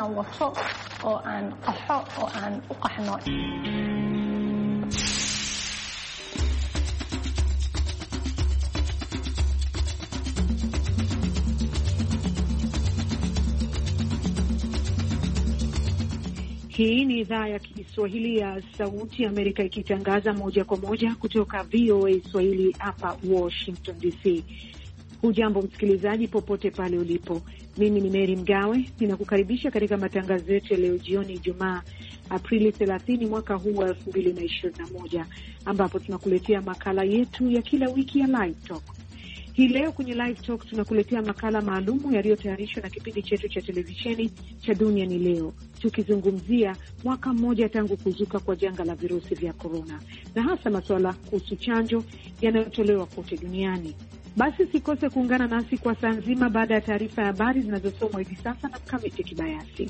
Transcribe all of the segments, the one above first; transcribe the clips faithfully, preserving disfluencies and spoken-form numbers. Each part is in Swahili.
aan wato oo aan qaxo oo aan u qaxno. Hii ni idhaa ya Kiswahili ya Sauti ya Amerika ikitangaza moja kwa moja kutoka V O A Swahili hapa Washington D C. Hujambo msikilizaji popote pale ulipo. Mimi ni Mary Mgawe, ninakukaribisha katika matangazo yetu ya leo jioni Ijumaa Aprili thelathini mwaka huu wa elfu mbili na ishirini na moja, ambapo tunakuletea makala yetu ya kila wiki ya Live Talk. Hii leo kwenye Live Talk tunakuletea makala maalumu yaliyotayarishwa na kipindi chetu cha televisheni cha Dunia ni Leo, tukizungumzia mwaka mmoja tangu kuzuka kwa janga la virusi vya korona, na hasa masuala kuhusu chanjo yanayotolewa kote duniani. Basi sikose kuungana nasi kwa saa nzima baada ya taarifa ya habari zinazosomwa hivi sasa na Mkamiti Kibayasi.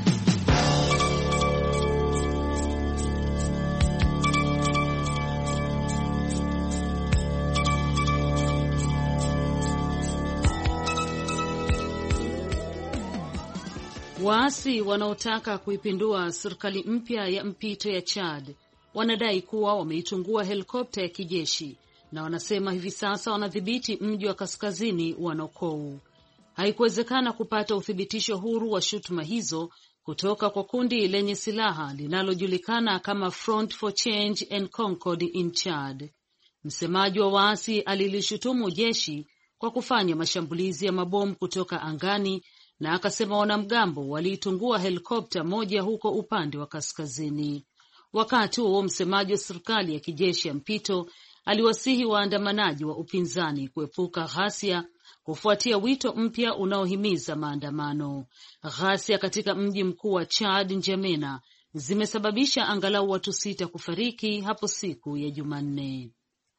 Waasi wanaotaka kuipindua serikali mpya ya mpito ya Chad wanadai kuwa wameitungua helikopta ya kijeshi na wanasema hivi sasa wanadhibiti mji wa kaskazini wa Nokou. Haikuwezekana kupata uthibitisho huru wa shutuma hizo kutoka kwa kundi lenye silaha linalojulikana kama Front for Change and Concord in Chad. Msemaji wa waasi alilishutumu jeshi kwa kufanya mashambulizi ya mabomu kutoka angani na akasema wanamgambo waliitungua helikopta moja huko upande wa kaskazini. Wakati huo msemaji wa serikali ya kijeshi ya mpito aliwasihi waandamanaji wa upinzani kuepuka ghasia kufuatia wito mpya unaohimiza maandamano. Ghasia katika mji mkuu wa Chad, N'Djamena, zimesababisha angalau watu sita kufariki hapo siku ya Jumanne.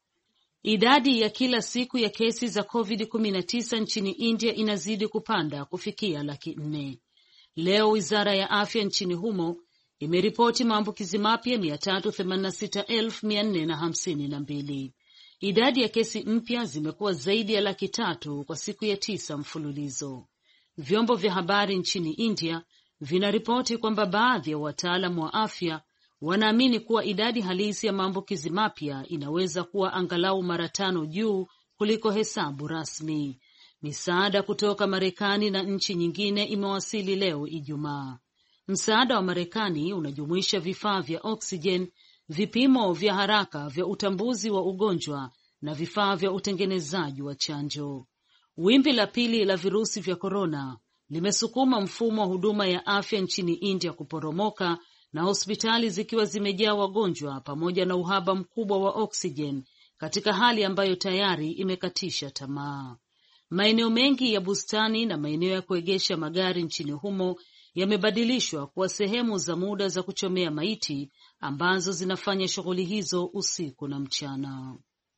Idadi ya kila siku ya kesi za covid kumi na tisa nchini India inazidi kupanda kufikia laki nne. Leo wizara ya afya nchini humo imeripoti maambukizi mapya mia tatu themanini na sita elfu mia nne na hamsini na mbili. Idadi ya kesi mpya zimekuwa zaidi ya laki tatu kwa siku ya tisa mfululizo. Vyombo vya habari nchini India vinaripoti kwamba baadhi ya wataalamu wa afya wanaamini kuwa idadi halisi ya maambukizi mapya inaweza kuwa angalau mara tano juu kuliko hesabu rasmi. Misaada kutoka Marekani na nchi nyingine imewasili leo Ijumaa. Msaada wa Marekani unajumuisha vifaa vya oksijen, vipimo vya haraka vya utambuzi wa ugonjwa na vifaa vya utengenezaji wa chanjo. Wimbi la pili la virusi vya korona limesukuma mfumo wa huduma ya afya nchini India kuporomoka, na hospitali zikiwa zimejaa wagonjwa pamoja na uhaba mkubwa wa oksijen katika hali ambayo tayari imekatisha tamaa. Maeneo mengi ya bustani na maeneo ya kuegesha magari nchini humo yamebadilishwa kuwa sehemu za muda za kuchomea maiti ambazo zinafanya shughuli hizo usiku na mchana.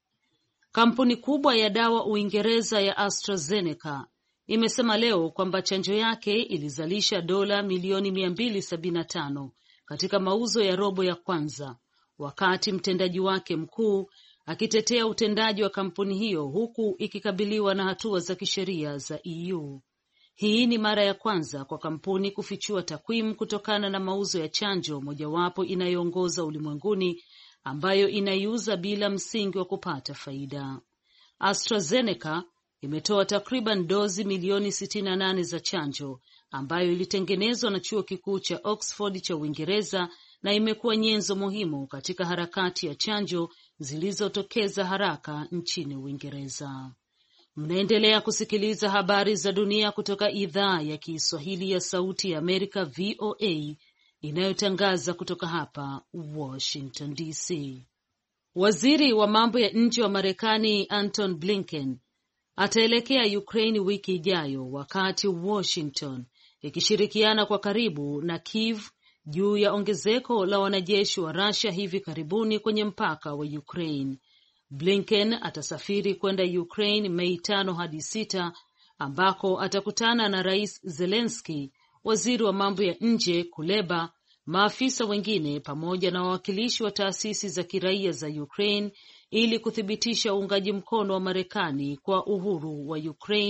Kampuni kubwa ya dawa Uingereza ya AstraZeneca imesema leo kwamba chanjo yake ilizalisha dola milioni mia mbili sabini na tano katika mauzo ya robo ya kwanza, wakati mtendaji wake mkuu akitetea utendaji wa kampuni hiyo huku ikikabiliwa na hatua za kisheria za E U. Hii ni mara ya kwanza kwa kampuni kufichua takwimu kutokana na mauzo ya chanjo mojawapo inayoongoza ulimwenguni ambayo inaiuza bila msingi wa kupata faida. AstraZeneca imetoa takriban dozi milioni sitini na nane za chanjo ambayo ilitengenezwa na chuo kikuu cha Oxford cha Uingereza na imekuwa nyenzo muhimu katika harakati ya chanjo zilizotokeza haraka nchini Uingereza. Mnaendelea kusikiliza habari za dunia kutoka idhaa ya Kiswahili ya Sauti ya Amerika V O A inayotangaza kutoka hapa Washington D C. Waziri wa mambo ya nje wa Marekani Anton Blinken ataelekea Ukraine wiki ijayo, wakati Washington ikishirikiana kwa karibu na Kiev juu ya ongezeko la wanajeshi wa Russia hivi karibuni kwenye mpaka wa Ukraine. Blinken atasafiri kwenda Ukraine Mei tano hadi sita, ambako atakutana na Rais Zelensky, waziri wa mambo ya nje Kuleba, maafisa wengine pamoja na wawakilishi wa taasisi za kiraia za Ukraine ili kuthibitisha uungaji mkono wa Marekani kwa uhuru wa Ukraine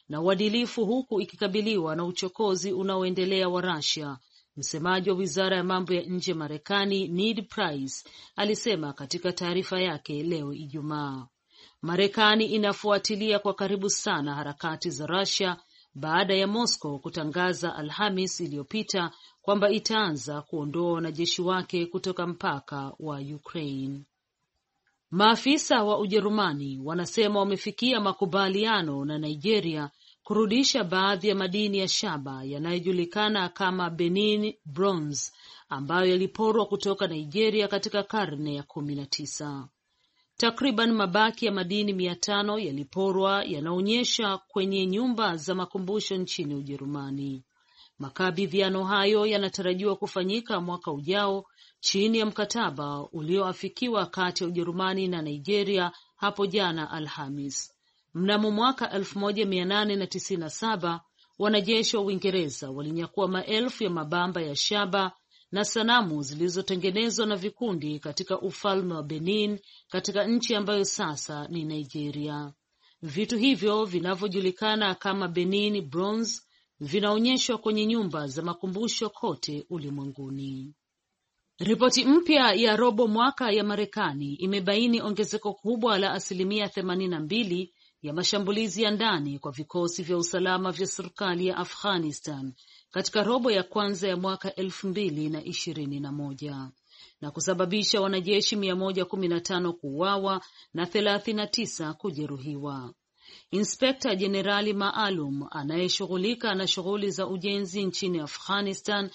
na uadilifu huku ikikabiliwa na uchokozi unaoendelea wa Russia. Msemaji wa Wizara ya Mambo ya Nje Marekani Ned Price alisema katika taarifa yake leo Ijumaa. Marekani inafuatilia kwa karibu sana harakati za Russia baada ya Moscow kutangaza Alhamis iliyopita kwamba itaanza kuondoa wanajeshi wake kutoka mpaka wa Ukraine. Maafisa wa Ujerumani wanasema wamefikia makubaliano na Nigeria kurudisha baadhi ya madini ya shaba yanayojulikana kama Benin bronze ambayo yaliporwa kutoka Nigeria katika karne ya kumi na tisa. Takriban mabaki ya madini mia tano yaliporwa yanaonyesha kwenye nyumba za makumbusho nchini Ujerumani. Makabidhiano hayo yanatarajiwa kufanyika mwaka ujao chini ya mkataba ulioafikiwa kati ya Ujerumani na Nigeria hapo jana Alhamis. Mnamo mwaka elfu moja mia nane tisini na saba wanajeshi wa Uingereza walinyakua maelfu ya mabamba ya shaba na sanamu zilizotengenezwa na vikundi katika ufalme wa Benin katika nchi ambayo sasa ni Nigeria. Vitu hivyo vinavyojulikana kama Benin bronze vinaonyeshwa kwenye nyumba za makumbusho kote ulimwenguni. Ripoti mpya ya robo mwaka ya Marekani imebaini ongezeko kubwa la asilimia themanini na mbili ya mashambulizi ya ndani kwa vikosi vya usalama vya serikali ya Afghanistan katika robo ya kwanza ya mwaka elfu mbili na ishirini na moja na kusababisha wanajeshi mia moja kumi na tano kuuawa na thelathini na tisa kujeruhiwa. Inspekta Jenerali maalum anayeshughulika na shughuli za ujenzi nchini Afghanistan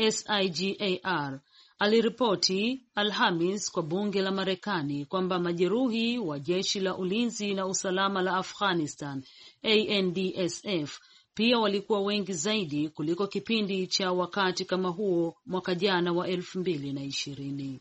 SIGAR aliripoti Alhamis kwa bunge la Marekani kwamba majeruhi wa jeshi la ulinzi na usalama la Afghanistan A N D S F pia walikuwa wengi zaidi kuliko kipindi cha wakati kama huo mwaka jana wa elfu mbili na ishirini.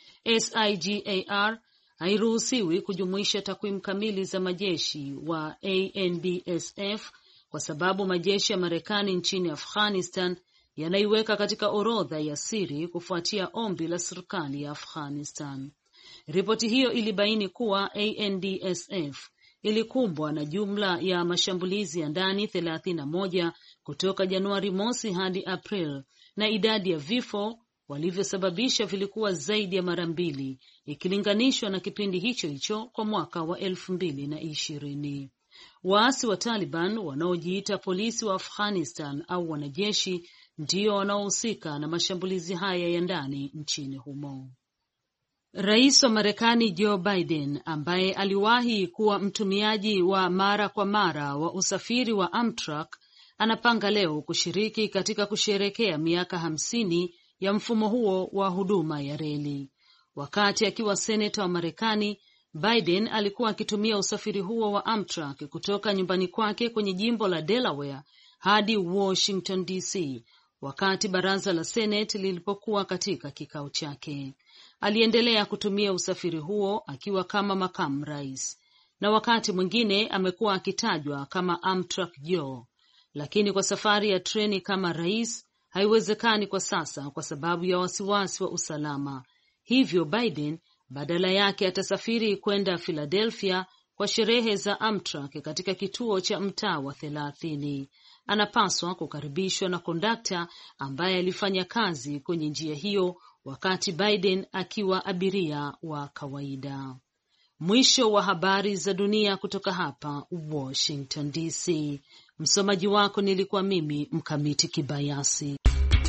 SIGAR hairuhusiwi kujumuisha takwimu kamili za majeshi wa A N D S F kwa sababu majeshi ya Marekani nchini Afghanistan yanaiweka katika orodha ya siri kufuatia ombi la serikali ya Afghanistan. Ripoti hiyo ilibaini kuwa A N D S F ilikumbwa na jumla ya mashambulizi ya ndani thelathini na moja kutoka Januari mosi hadi April, na idadi ya vifo walivyosababisha vilikuwa zaidi ya mara mbili ikilinganishwa na kipindi hicho hicho kwa mwaka wa elfu mbili na ishirini. Waasi wa Taliban wanaojiita polisi wa Afghanistan au wanajeshi ndio wanaohusika na mashambulizi haya ya ndani nchini humo. Rais wa Marekani Joe Biden, ambaye aliwahi kuwa mtumiaji wa mara kwa mara wa usafiri wa Amtrak, anapanga leo kushiriki katika kusherekea miaka hamsini ya mfumo huo wa huduma ya reli. Wakati akiwa seneta wa Marekani, Biden alikuwa akitumia usafiri huo wa Amtrak kutoka nyumbani kwake kwenye jimbo la Delaware hadi Washington D C wakati baraza la Senate lilipokuwa katika kikao chake. Aliendelea kutumia usafiri huo akiwa kama makamu rais, na wakati mwingine amekuwa akitajwa kama Amtrak Joe, lakini kwa safari ya treni kama rais haiwezekani kwa sasa kwa sababu ya wasiwasi wa usalama. Hivyo Biden badala yake atasafiri kwenda Philadelphia kwa sherehe za Amtrak katika kituo cha mtaa wa thelathini. Anapaswa kukaribishwa na kondakta ambaye alifanya kazi kwenye njia hiyo wakati Biden akiwa abiria wa kawaida. Mwisho wa habari za dunia kutoka hapa Washington D C. Msomaji wako nilikuwa mimi Mkamiti Kibayasi.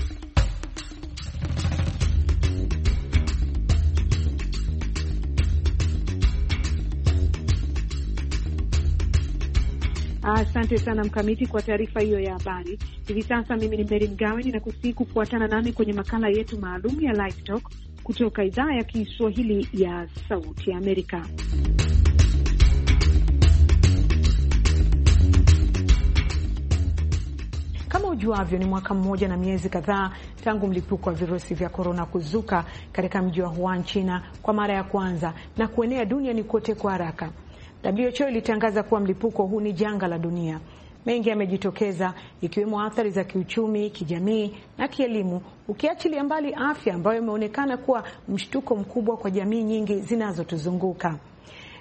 Asante sana Mkamiti kwa taarifa hiyo ya habari. Hivi sasa mimi ni Mary Mgawe, ninakusihi kufuatana nami kwenye makala yetu maalum ya Live Talk kutoka idhaa ya Kiswahili ya Sauti ya Amerika. Kama ujuavyo, ni mwaka mmoja na miezi kadhaa tangu mlipuko wa virusi vya korona kuzuka katika mji wa Wuhan, China kwa mara ya kwanza na kuenea duniani kote kwa haraka. W H O ilitangaza kuwa mlipuko huu ni janga la dunia. Mengi yamejitokeza ikiwemo athari za kiuchumi, kijamii na kielimu, ukiachilia mbali afya ambayo imeonekana kuwa mshtuko mkubwa kwa jamii nyingi zinazotuzunguka.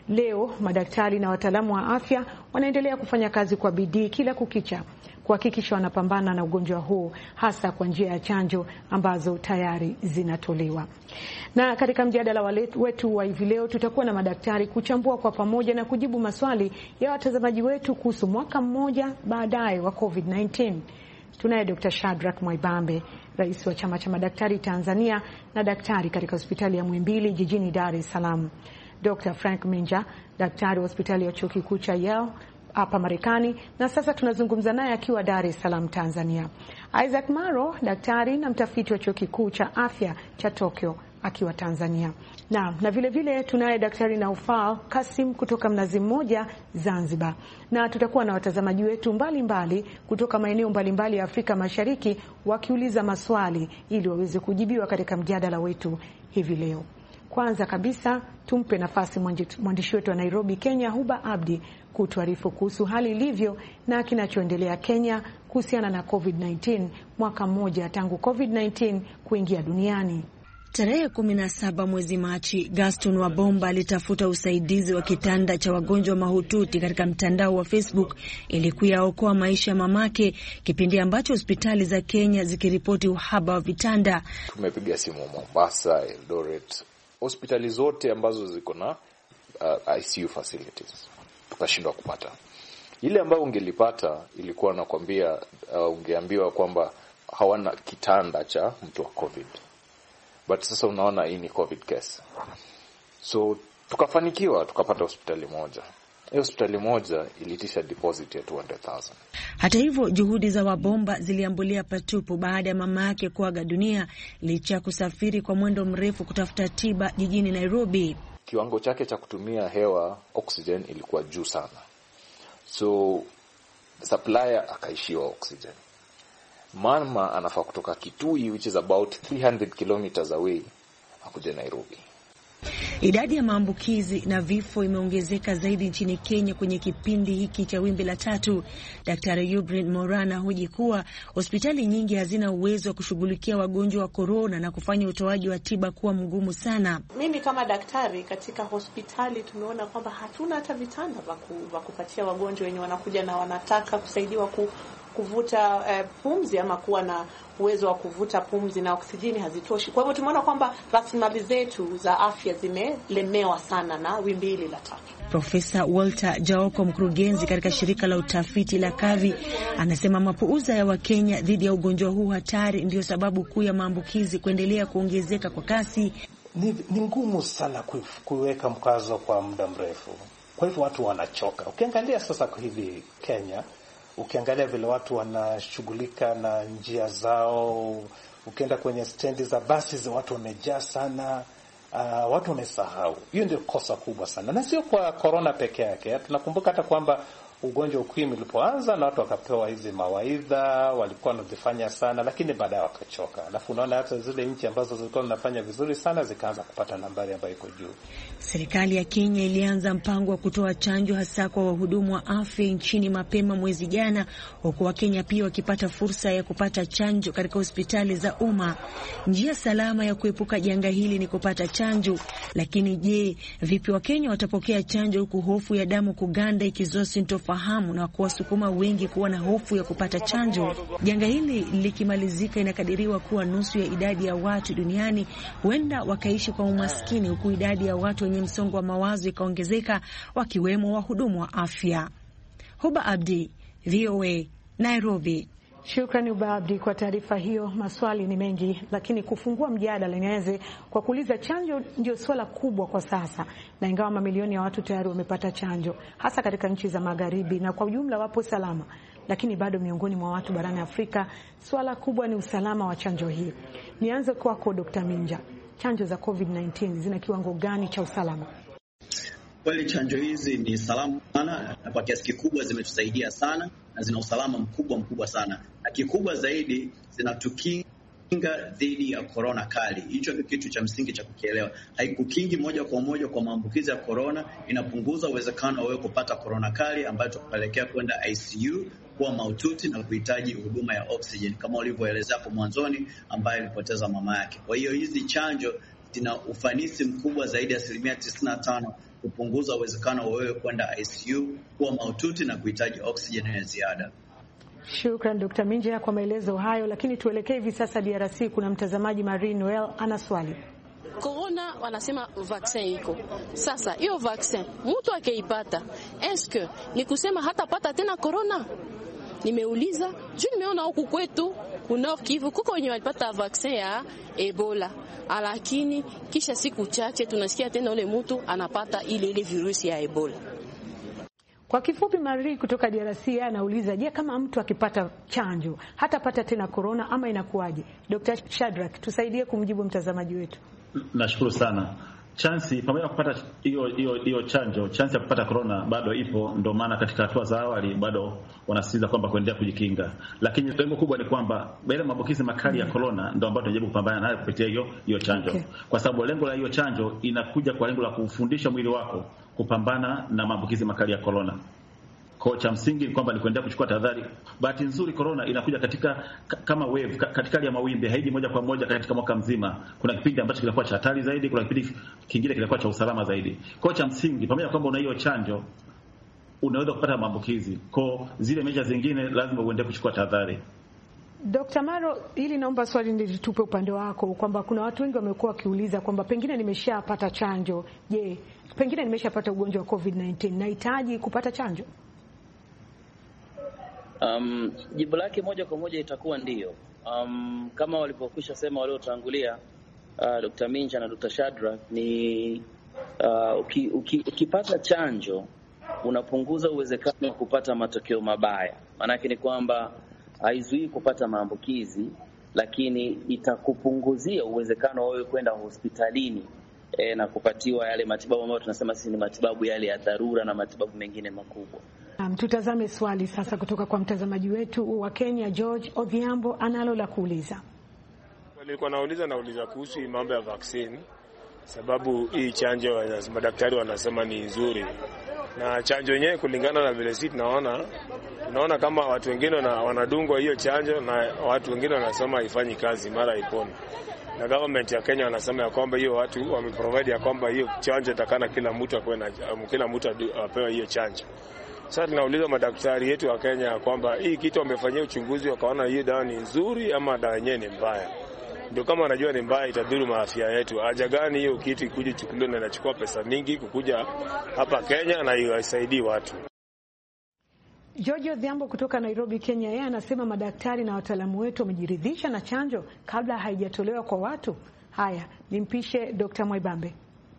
Leo madaktari na wataalamu wa afya wanaendelea kufanya kazi kwa bidii kila kukicha kuhakikisha wanapambana na ugonjwa huu, hasa kwa njia ya chanjo ambazo tayari zinatolewa. Na katika mjadala wetu wa hivi leo tutakuwa na madaktari kuchambua kwa pamoja na kujibu maswali ya watazamaji wetu kuhusu mwaka mmoja baadaye wa COVID kumi na tisa. Tunaye Daktari Shadrack Mwaibambe, rais wa chama cha madaktari Tanzania na daktari katika hospitali ya Muhimbili jijini Dar es Salaam. Daktari Frank Minja, daktari wa hospitali ya chuo kikuu cha Yale hapa Marekani, na sasa tunazungumza naye akiwa Dar es Salaam Tanzania. Isaac Maro, daktari na mtafiti wa chuo kikuu cha afya cha Tokyo akiwa Tanzania. Na na vile vile tunaye daktari Naufal Kasim kutoka Mnazi Mmoja Zanzibar. Na tutakuwa na watazamaji wetu mbalimbali mbali kutoka maeneo mbalimbali ya Afrika Mashariki wakiuliza maswali ili waweze kujibiwa katika mjadala wetu hivi leo. Kwanza kabisa tumpe nafasi mwandishi wetu wa Nairobi, Kenya, Huba Abdi kutuarifu kuhusu hali ilivyo na kinachoendelea Kenya kuhusiana na COVID kumi na tisa, mwaka mmoja tangu COVID kumi na tisa kuingia duniani. Tarehe kumi na saba mwezi Machi, Gaston Wabomba alitafuta usaidizi wa kitanda cha wagonjwa mahututi katika mtandao wa Facebook ili kuyaokoa maisha ya mamake, kipindi ambacho hospitali za Kenya zikiripoti uhaba wa vitanda. Tumepiga simu Mombasa, Eldoret, hospitali zote ambazo ziko na uh, I C U facilities, tukashindwa kupata. Ile ambayo ungelipata ilikuwa nakwambia, uh, ungeambiwa kwamba hawana kitanda cha mtu wa COVID. But sasa unaona hii ni COVID case. So tukafanikiwa tukapata hospitali moja. Hiyo hospitali moja ilitisha deposit ya two hundred thousand. Hata hivyo juhudi za Wabomba ziliambulia patupu baada ya mama yake kuaga dunia licha ya kusafiri kwa mwendo mrefu kutafuta tiba jijini Nairobi. Kiwango chake cha kutumia hewa oxygen ilikuwa juu sana. So supplier akaishiwa oxygen. Mama anafaa kutoka Kitui, which is about three hundred kilometers away, akuje Nairobi. Idadi ya maambukizi na vifo imeongezeka zaidi nchini Kenya kwenye kipindi hiki cha wimbi la tatu. Daktari Eugene Morana huji kuwa hospitali nyingi hazina uwezo wa kushughulikia wagonjwa wa corona na kufanya utoaji wa tiba kuwa mgumu sana. Mimi kama daktari katika hospitali tumeona kwamba hatuna hata vitanda vya kupatia wagonjwa wenye wanakuja na wanataka kusaidiwa ku kuvuta eh, pumzi ama kuwa na uwezo wa kuvuta pumzi na oksijeni hazitoshi. Kwa hivyo tumeona kwamba rasilimali zetu za afya zimelemewa sana na wimbi hili la tatu. Profesa Walter Jaoko, mkurugenzi katika shirika la utafiti la Kavi, anasema mapuuza ya Wakenya dhidi ya ugonjwa huu hatari ndio sababu kuu ya maambukizi kuendelea kuongezeka kwa kasi. Ni, ni ngumu sana kuweka mkazo kwa muda mrefu. Kwa hivyo watu wanachoka. Ukiangalia sasa kwa hivi Kenya, ukiangalia vile watu wanashughulika na njia zao, ukienda kwenye stendi za basi za watu wamejaa sana, uh, watu wamesahau. Hiyo ndio kosa kubwa sana. Na sio kwa corona peke yake. Tunakumbuka hata kwamba ugonjwa ukimwi ulipoanza na watu wakapewa hizi mawaidha, walikuwa wanazifanya sana, lakini baadaye wakachoka. Alafu unaona hata zile nchi ambazo zilikuwa zinafanya vizuri sana zikaanza kupata nambari ambayo iko juu. Serikali ya Kenya ilianza mpango wa kutoa chanjo hasa kwa wahudumu wa afya nchini mapema mwezi jana, huku Wakenya pia wakipata fursa ya kupata chanjo katika hospitali za umma. Njia salama ya kuepuka janga hili ni kupata chanjo, lakini je, vipi Wakenya watapokea chanjo huku hofu ya damu kuganda ikizosi fahamu na kuwasukuma wengi kuwa na hofu ya kupata chanjo? Janga hili likimalizika, inakadiriwa kuwa nusu ya idadi ya watu duniani huenda wakaishi kwa umaskini, huku idadi ya watu wenye msongo wa mawazo ikaongezeka, wakiwemo wahudumu wa afya. Huba Abdi, V O A, Nairobi. Shukrani Huba Abdi kwa taarifa hiyo. Maswali ni mengi, lakini kufungua mjadala nianze kwa kuuliza, chanjo ndio swala kubwa kwa sasa, na ingawa mamilioni ya watu tayari wamepata chanjo hasa katika nchi za magharibi na kwa ujumla wapo salama, lakini bado miongoni mwa watu barani Afrika swala kubwa ni usalama wa chanjo hii. Nianze kwako Daktari Minja, chanjo za COVID kumi na tisa zina kiwango gani cha usalama? Kweli chanjo hizi ni salama sana na kwa kiasi kikubwa zimetusaidia sana na zina usalama mkubwa mkubwa sana. Na kikubwa zaidi zinatukinga dhidi ya corona kali. Hicho ni kitu cha msingi cha kukielewa. Haikukingi moja kwa moja kwa maambukizi ya corona, inapunguza uwezekano wa wewe kupata corona kali ambayo tukupelekea kwenda I C U, kuwa mahututi na kuhitaji huduma ya oxygen kama ulivyoelezea hapo mwanzoni, ambaye alipoteza mama yake. Kwa hiyo hizi chanjo zina ufanisi mkubwa zaidi ya asilimia tisini na tano kupunguza uwezekano wa wewe kwenda I C U, kuwa mahututi na kuhitaji oksijeni ya ziada. Shukran Dokta Minja kwa maelezo hayo, lakini tuelekee hivi sasa D R C. Kuna mtazamaji Marie Noel ana swali. Corona wanasema vaccine iko. Sasa hiyo vaccine mtu akeipata, eske ni kusema hatapata tena corona? Nimeuliza, juu nimeona huku kwetu Nord Kivu kuko wenye walipata vaccine ya Ebola, lakini kisha siku chache tunasikia tena ule mtu anapata ile ile virusi ya Ebola. Kwa kifupi, Marie kutoka D R C anauliza, je, kama mtu akipata chanjo hatapata tena corona ama inakuwaje? Doctor Shadrack, tusaidie kumjibu mtazamaji wetu. Nashukuru sana. Chansi pamoja na kupata hiyo hiyo hiyo chanjo, chansi ya kupata corona bado ipo, ndio maana katika hatua za awali bado wanasisitiza kwamba kuendelea kujikinga. Lakini lengo kubwa ni kwamba bila maambukizi makali ya corona ndio ambayo tunajaribu kupambana nayo kupitia hiyo hiyo chanjo. Okay. Kwa sababu lengo la hiyo chanjo inakuja kwa lengo la kufundisha mwili wako kupambana na maambukizi makali ya corona. Kwa cha msingi ni kwamba ni kuendelea kuchukua tahadhari. Bahati nzuri corona inakuja katika kama wave, katika hali ya mawimbi, haiji moja kwa moja katika mwaka mzima. Kuna kipindi ambacho kinakuwa cha hatari zaidi, kuna kipindi kingine kinakuwa cha usalama zaidi. Kwa cha msingi pamoja kwamba una hiyo chanjo unaweza kupata maambukizi. Kwa zile measure zingine lazima uendelee kuchukua tahadhari. Dokta Maro, ili naomba swali nilitupe upande wako kwamba kuna watu wengi wamekuwa wakiuliza kwamba pengine nimeshapata chanjo, je, pengine nimeshapata ugonjwa wa COVID nineteen, nahitaji kupata chanjo? Um, jibu lake moja kwa moja itakuwa ndiyo. Um, kama walipokwisha sema waliotangulia uh, Dokta Minja na Dokta Shadrack ni uh, uki, uki, ukipata chanjo unapunguza uwezekano wa kupata matokeo mabaya. Maana yake ni kwamba haizuii kupata maambukizi, lakini itakupunguzia uwezekano wewe kwenda hospitalini e, na kupatiwa yale matibabu ambayo tunasema sisi ni matibabu yale ya dharura na matibabu mengine makubwa. Um, tutazame swali sasa kutoka kwa mtazamaji wetu wa Kenya. George Odhiambo analo la kuuliza. Nilikuwa nauliza nauliza kuhusu mambo ya vaccine, sababu hii chanjo madaktari wanasema ni nzuri, na chanjo yenyewe kulingana na vile sisi tunaona tunaona kama watu wengine wanadungwa hiyo chanjo na watu wengine wanasema haifanyi kazi mara ipone, na government ya Kenya wanasema ya kwamba hiyo watu wameprovide ya kwamba hiyo chanjo itakana kila mtu akwe na kila mtu apewe hiyo chanjo. Sasa tunauliza madaktari yetu wa Kenya kwamba hii kitu wamefanyia uchunguzi wakaona hiyo dawa ni nzuri ama dawa yenyewe ni mbaya. Ndio kama wanajua ni mbaya itadhuru afya yetu. Haja gani hiyo kitu ikuje chukuliwe na inachukua pesa mingi kukuja hapa Kenya na iwasaidie watu. George Odhiambo kutoka Nairobi, Kenya, yeye anasema madaktari na wataalamu wetu wamejiridhisha na chanjo kabla haijatolewa kwa watu. Haya, nimpishe Dokta Mwaibambe.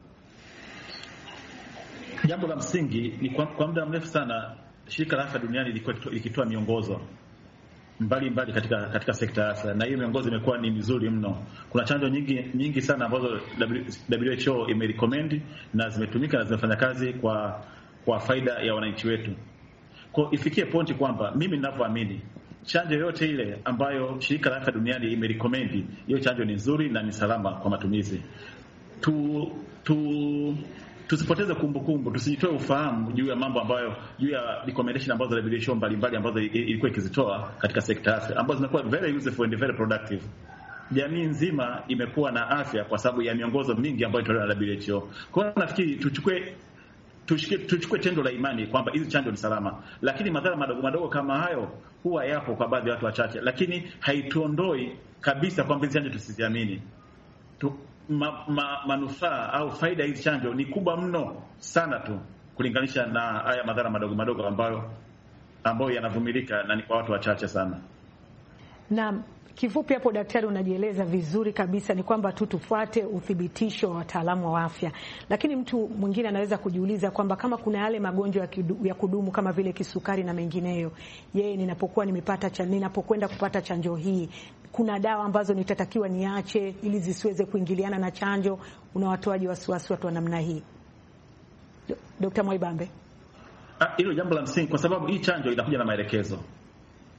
Jambo la msingi ni kwa, kwa muda mrefu sana shirika la afya duniani lilikuwa likitoa miongozo mbali mbali katika katika sekta ya afya, na hiyo miongozo imekuwa ni mizuri mno. Kuna chanjo nyingi nyingi sana ambazo W H O imerecommend na zimetumika na zinafanya kazi kwa kwa faida ya wananchi wetu. Kwa ifikie pointi kwamba mimi ninavyoamini chanjo yote ile ambayo shirika la afya duniani imerecommend, hiyo chanjo ni nzuri na ni salama kwa matumizi. Tu tu tusipoteze kumbukumbu, tusijitoe ufahamu juu ya mambo ambayo juu ya recommendation ambazo W H O mbalimbali ambazo ilikuwa ikizitoa katika sekta afya ambazo zimekuwa very useful and very productive. Jamii nzima imekuwa na afya kwa sababu ya miongozo mingi ambayo inatolewa na W H O. Kwa hiyo nafikiri tuchukue tuchukue tuchukue tendo la imani kwamba hizi chanjo ni salama, lakini madhara madogo madogo kama hayo huwa yapo kwa baadhi ya watu wachache, lakini haituondoi kabisa kwamba hizi chanjo tusiziamini. Tu, ma, ma, manufaa au faida hizi chanjo ni kubwa mno sana tu kulinganisha na haya madhara madogo madogo ambayo ambayo yanavumilika na ni kwa watu wachache sana. Na kifupi hapo daktari unajieleza vizuri kabisa, ni kwamba tu tufuate uthibitisho wa wataalamu wa afya. Lakini mtu mwingine anaweza kujiuliza kwamba kama kuna yale magonjwa ya kudumu kama vile kisukari na mengineyo, yeye ninapokuwa nimepata cha ninapokwenda kupata chanjo hii, kuna dawa ambazo nitatakiwa niache ili zisiweze kuingiliana na chanjo? Unawatoaje wasiwasi watu wa namna hii? Dokta Mwaibambe. Ah, hilo jambo la msingi kwa sababu hii chanjo inakuja na maelekezo.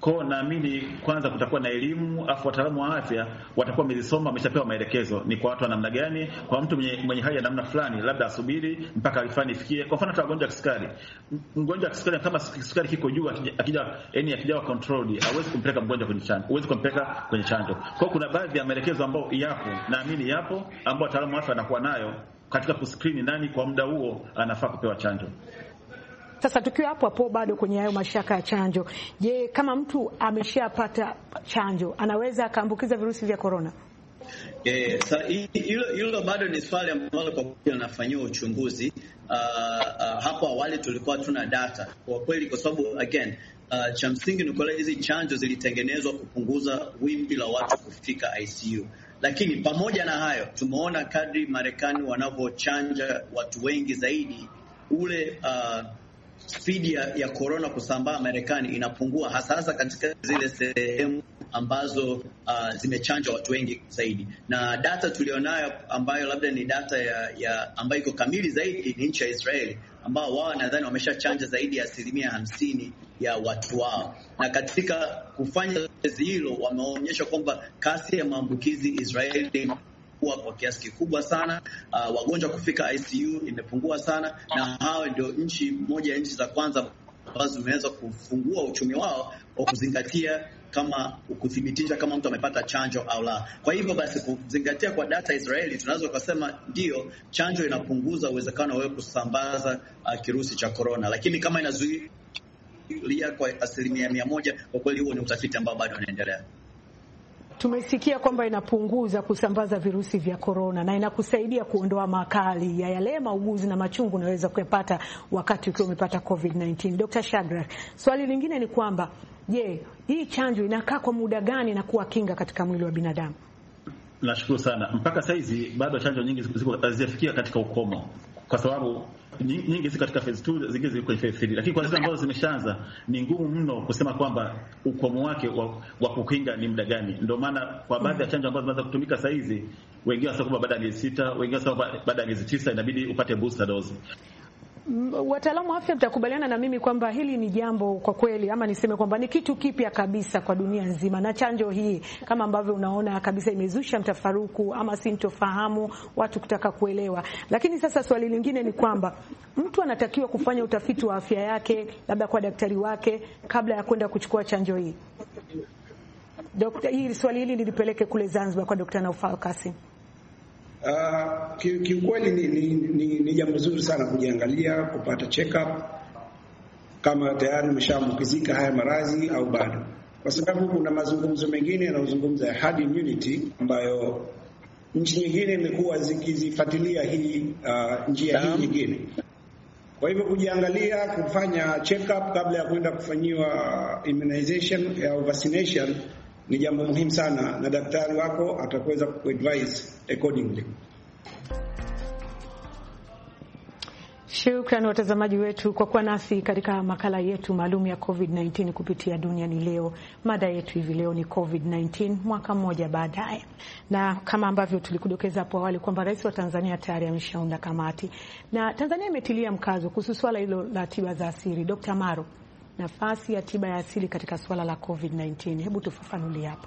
Kwa naamini kwanza kutakuwa na elimu, afu wataalamu wa afya watakuwa wamezisoma, wameshapewa maelekezo ni kwa watu wa namna gani. Kwa mtu mwenye, mwenye hali ya namna fulani labda asubiri mpaka alifani ifikie. Kwa mfano mgonjwa wa kisukari, mgonjwa wa kisukari kama kisukari kiko juu, akija yani akija controlled, hauwezi kumpeleka mgonjwa kwenye chanjo, huwezi kumpeleka kwenye chanjo. Kwa kuna baadhi ya maelekezo ambayo yapo, naamini yapo, ambao wataalamu wa afya wanakuwa nayo katika kuscreen nani kwa muda huo anafaa kupewa chanjo. Sasa tukiwa hapo hapo bado kwenye hayo mashaka ya chanjo, je, kama mtu ameshapata chanjo anaweza akaambukiza virusi vya corona? Eh, sasa hilo hilo bado ni swali ambalo kwa kweli linafanyiwa uchunguzi. Uh, uh, hapo awali tulikuwa tuna data kwa kweli, kwa sababu again uh, cha msingi ni kwamba hizi chanjo zilitengenezwa kupunguza wimbi la watu kufika I C U. Lakini pamoja na hayo tumeona kadri Marekani wanavyochanja watu wengi zaidi, ule uh, speed ya, ya corona kusambaa Marekani inapungua, hasa hasa katika zile sehemu ambazo uh, zimechanja watu wengi zaidi. Na data tulionayo ambayo labda ni data ya, ya ambayo iko kamili zaidi ni nchi ya Israeli, ambao wao nadhani wameshachanja zaidi ya asilimia hamsini ya watu wao. Na katika kufanya zoezi hilo wameonyesha kwamba kasi ya maambukizi Israeli kwa kiasi kikubwa sana, uh, wagonjwa kufika I C U imepungua sana, na hao ndio nchi moja ya nchi za kwanza ambazo zimeweza kufungua uchumi wao kwa kuzingatia kama kuthibitisha kama mtu amepata chanjo au la. Kwa hivyo basi, kuzingatia kwa data Israeli, tunaweza kusema ndio chanjo inapunguza uwezekano wa kusambaza uh, kirusi cha corona, lakini kama inazuia kwa asilimia mia moja, kwa kweli huo ni utafiti ambao bado unaendelea. Tumesikia kwamba inapunguza kusambaza virusi vya corona na inakusaidia kuondoa makali ya yale mauguzi na machungu unaweza kuyapata wakati ukiwa umepata COVID nineteen. Doctor Shadrack, swali lingine ni kwamba je, hii chanjo inakaa kwa muda gani na kuwa kinga katika mwili wa binadamu? Nashukuru sana. Mpaka saizi bado chanjo nyingi ziko hazijafikia katika ukomo, kwa sababu nyingi ziko katika phase two, zingine ziko kwenye phase three. Lakini kwa zile ambazo zimeshaanza ni ngumu mno kusema kwamba ukomo wake wa, wa kukinga ni muda gani. Ndio maana kwa baadhi ya chanjo ambazo zinaanza kutumika saizi, wengine wanasema kwamba baada ya miezi sita, wengine wanasema baada ya miezi tisa inabidi upate booster dose. Wataalamu wa afya mtakubaliana na mimi kwamba hili ni jambo kwa kweli, ama niseme kwamba ni kitu kipya kabisa kwa dunia nzima, na chanjo hii kama ambavyo unaona kabisa imezusha mtafaruku ama sintofahamu, watu kutaka kuelewa. Lakini sasa swali lingine ni kwamba mtu anatakiwa kufanya utafiti wa afya yake labda kwa daktari wake kabla ya kwenda kuchukua chanjo hii. Dokta, hii swali hili nilipeleke kule Zanzibar kwa Daktari Naufal Kasim. Uh, kiukweli ni, ni, ni, ni jambo zuri sana kujiangalia, kupata check up kama tayari umeshaambukizika haya maradhi au bado, kwa sababu kuna mazungumzo mengine yanayozungumza ya herd immunity ambayo nchi nyingine imekuwa zikizifuatilia hii uh, njia hii nyingine. Kwa hivyo kujiangalia, kufanya check up kabla ya kwenda kufanyiwa immunization au vaccination ni jambo muhimu sana, na daktari wako atakuweza kuadvise accordingly. Shukrani watazamaji wetu kwa kuwa nasi katika makala yetu maalum ya COVID nineteen kupitia Duniani Leo. Mada yetu hivi leo ni COVID nineteen mwaka mmoja baadaye. Na kama ambavyo tulikudokeza hapo awali kwamba Rais wa Tanzania tayari ameshaunda kamati. Na Tanzania imetilia mkazo kuhusu swala hilo la tiba za asili. Doctor Maro, nafasi ya tiba ya asili katika swala la COVID nineteen, hebu tufafanulie hapo.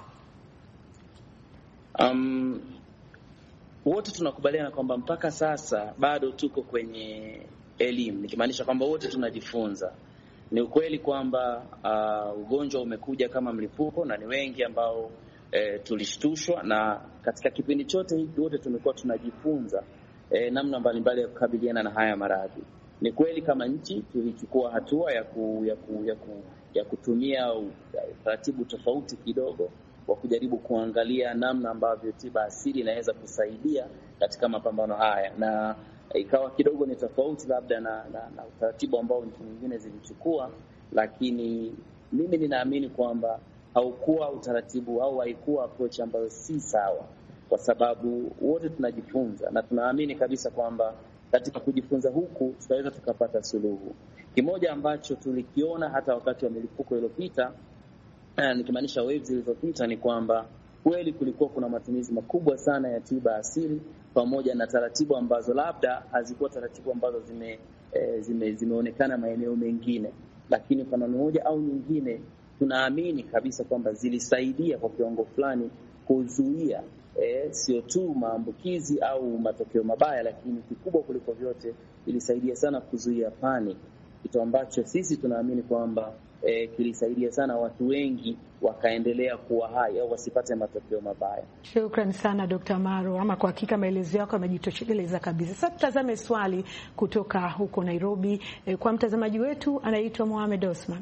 Um, wote tunakubaliana kwamba mpaka sasa bado tuko kwenye elimu, nikimaanisha kwamba wote tunajifunza. Ni ukweli kwamba uh, ugonjwa umekuja kama mlipuko na ni wengi ambao eh, tulishtushwa, na katika kipindi chote hiki wote tumekuwa tunajifunza eh, namna mbalimbali ya kukabiliana na haya maradhi. Ni kweli kama nchi tulichukua hatua ya ku, ya ku, ya ku, ya kutumia taratibu tofauti kidogo wa kujaribu kuangalia namna ambavyo tiba asili inaweza kusaidia katika mapambano haya, na ikawa kidogo ni tofauti labda na, na, na utaratibu ambao nchi nyingine zilichukua, lakini mimi ninaamini kwamba haukuwa utaratibu au haikuwa approach ambayo si sawa, kwa sababu wote tunajifunza na tunaamini kabisa kwamba katika kujifunza huku tutaweza tukapata suluhu. Kimoja ambacho tulikiona hata wakati wa milipuko iliyopita, nikimaanisha waves zilizopita, ni kwamba kweli kulikuwa kuna matumizi makubwa sana ya tiba asili pamoja na taratibu ambazo labda hazikuwa taratibu ambazo zime, e, zime zimeonekana maeneo mengine, lakini kwa namna moja au nyingine tunaamini kabisa kwamba zilisaidia kwa kiwango fulani kuzuia eh, sio tu maambukizi au matokeo mabaya, lakini kikubwa kuliko vyote ilisaidia sana kuzuia panic, kitu ambacho sisi tunaamini kwamba eh, kilisaidia sana watu wengi wakaendelea kuwa hai au wasipate matokeo mabaya. Shukrani sana Doctor Maro, ama kwa hakika maelezo yako yamejitosheleza kabisa. Sasa tutazame swali kutoka huko Nairobi eh, kwa mtazamaji wetu anaitwa Mohamed Osman.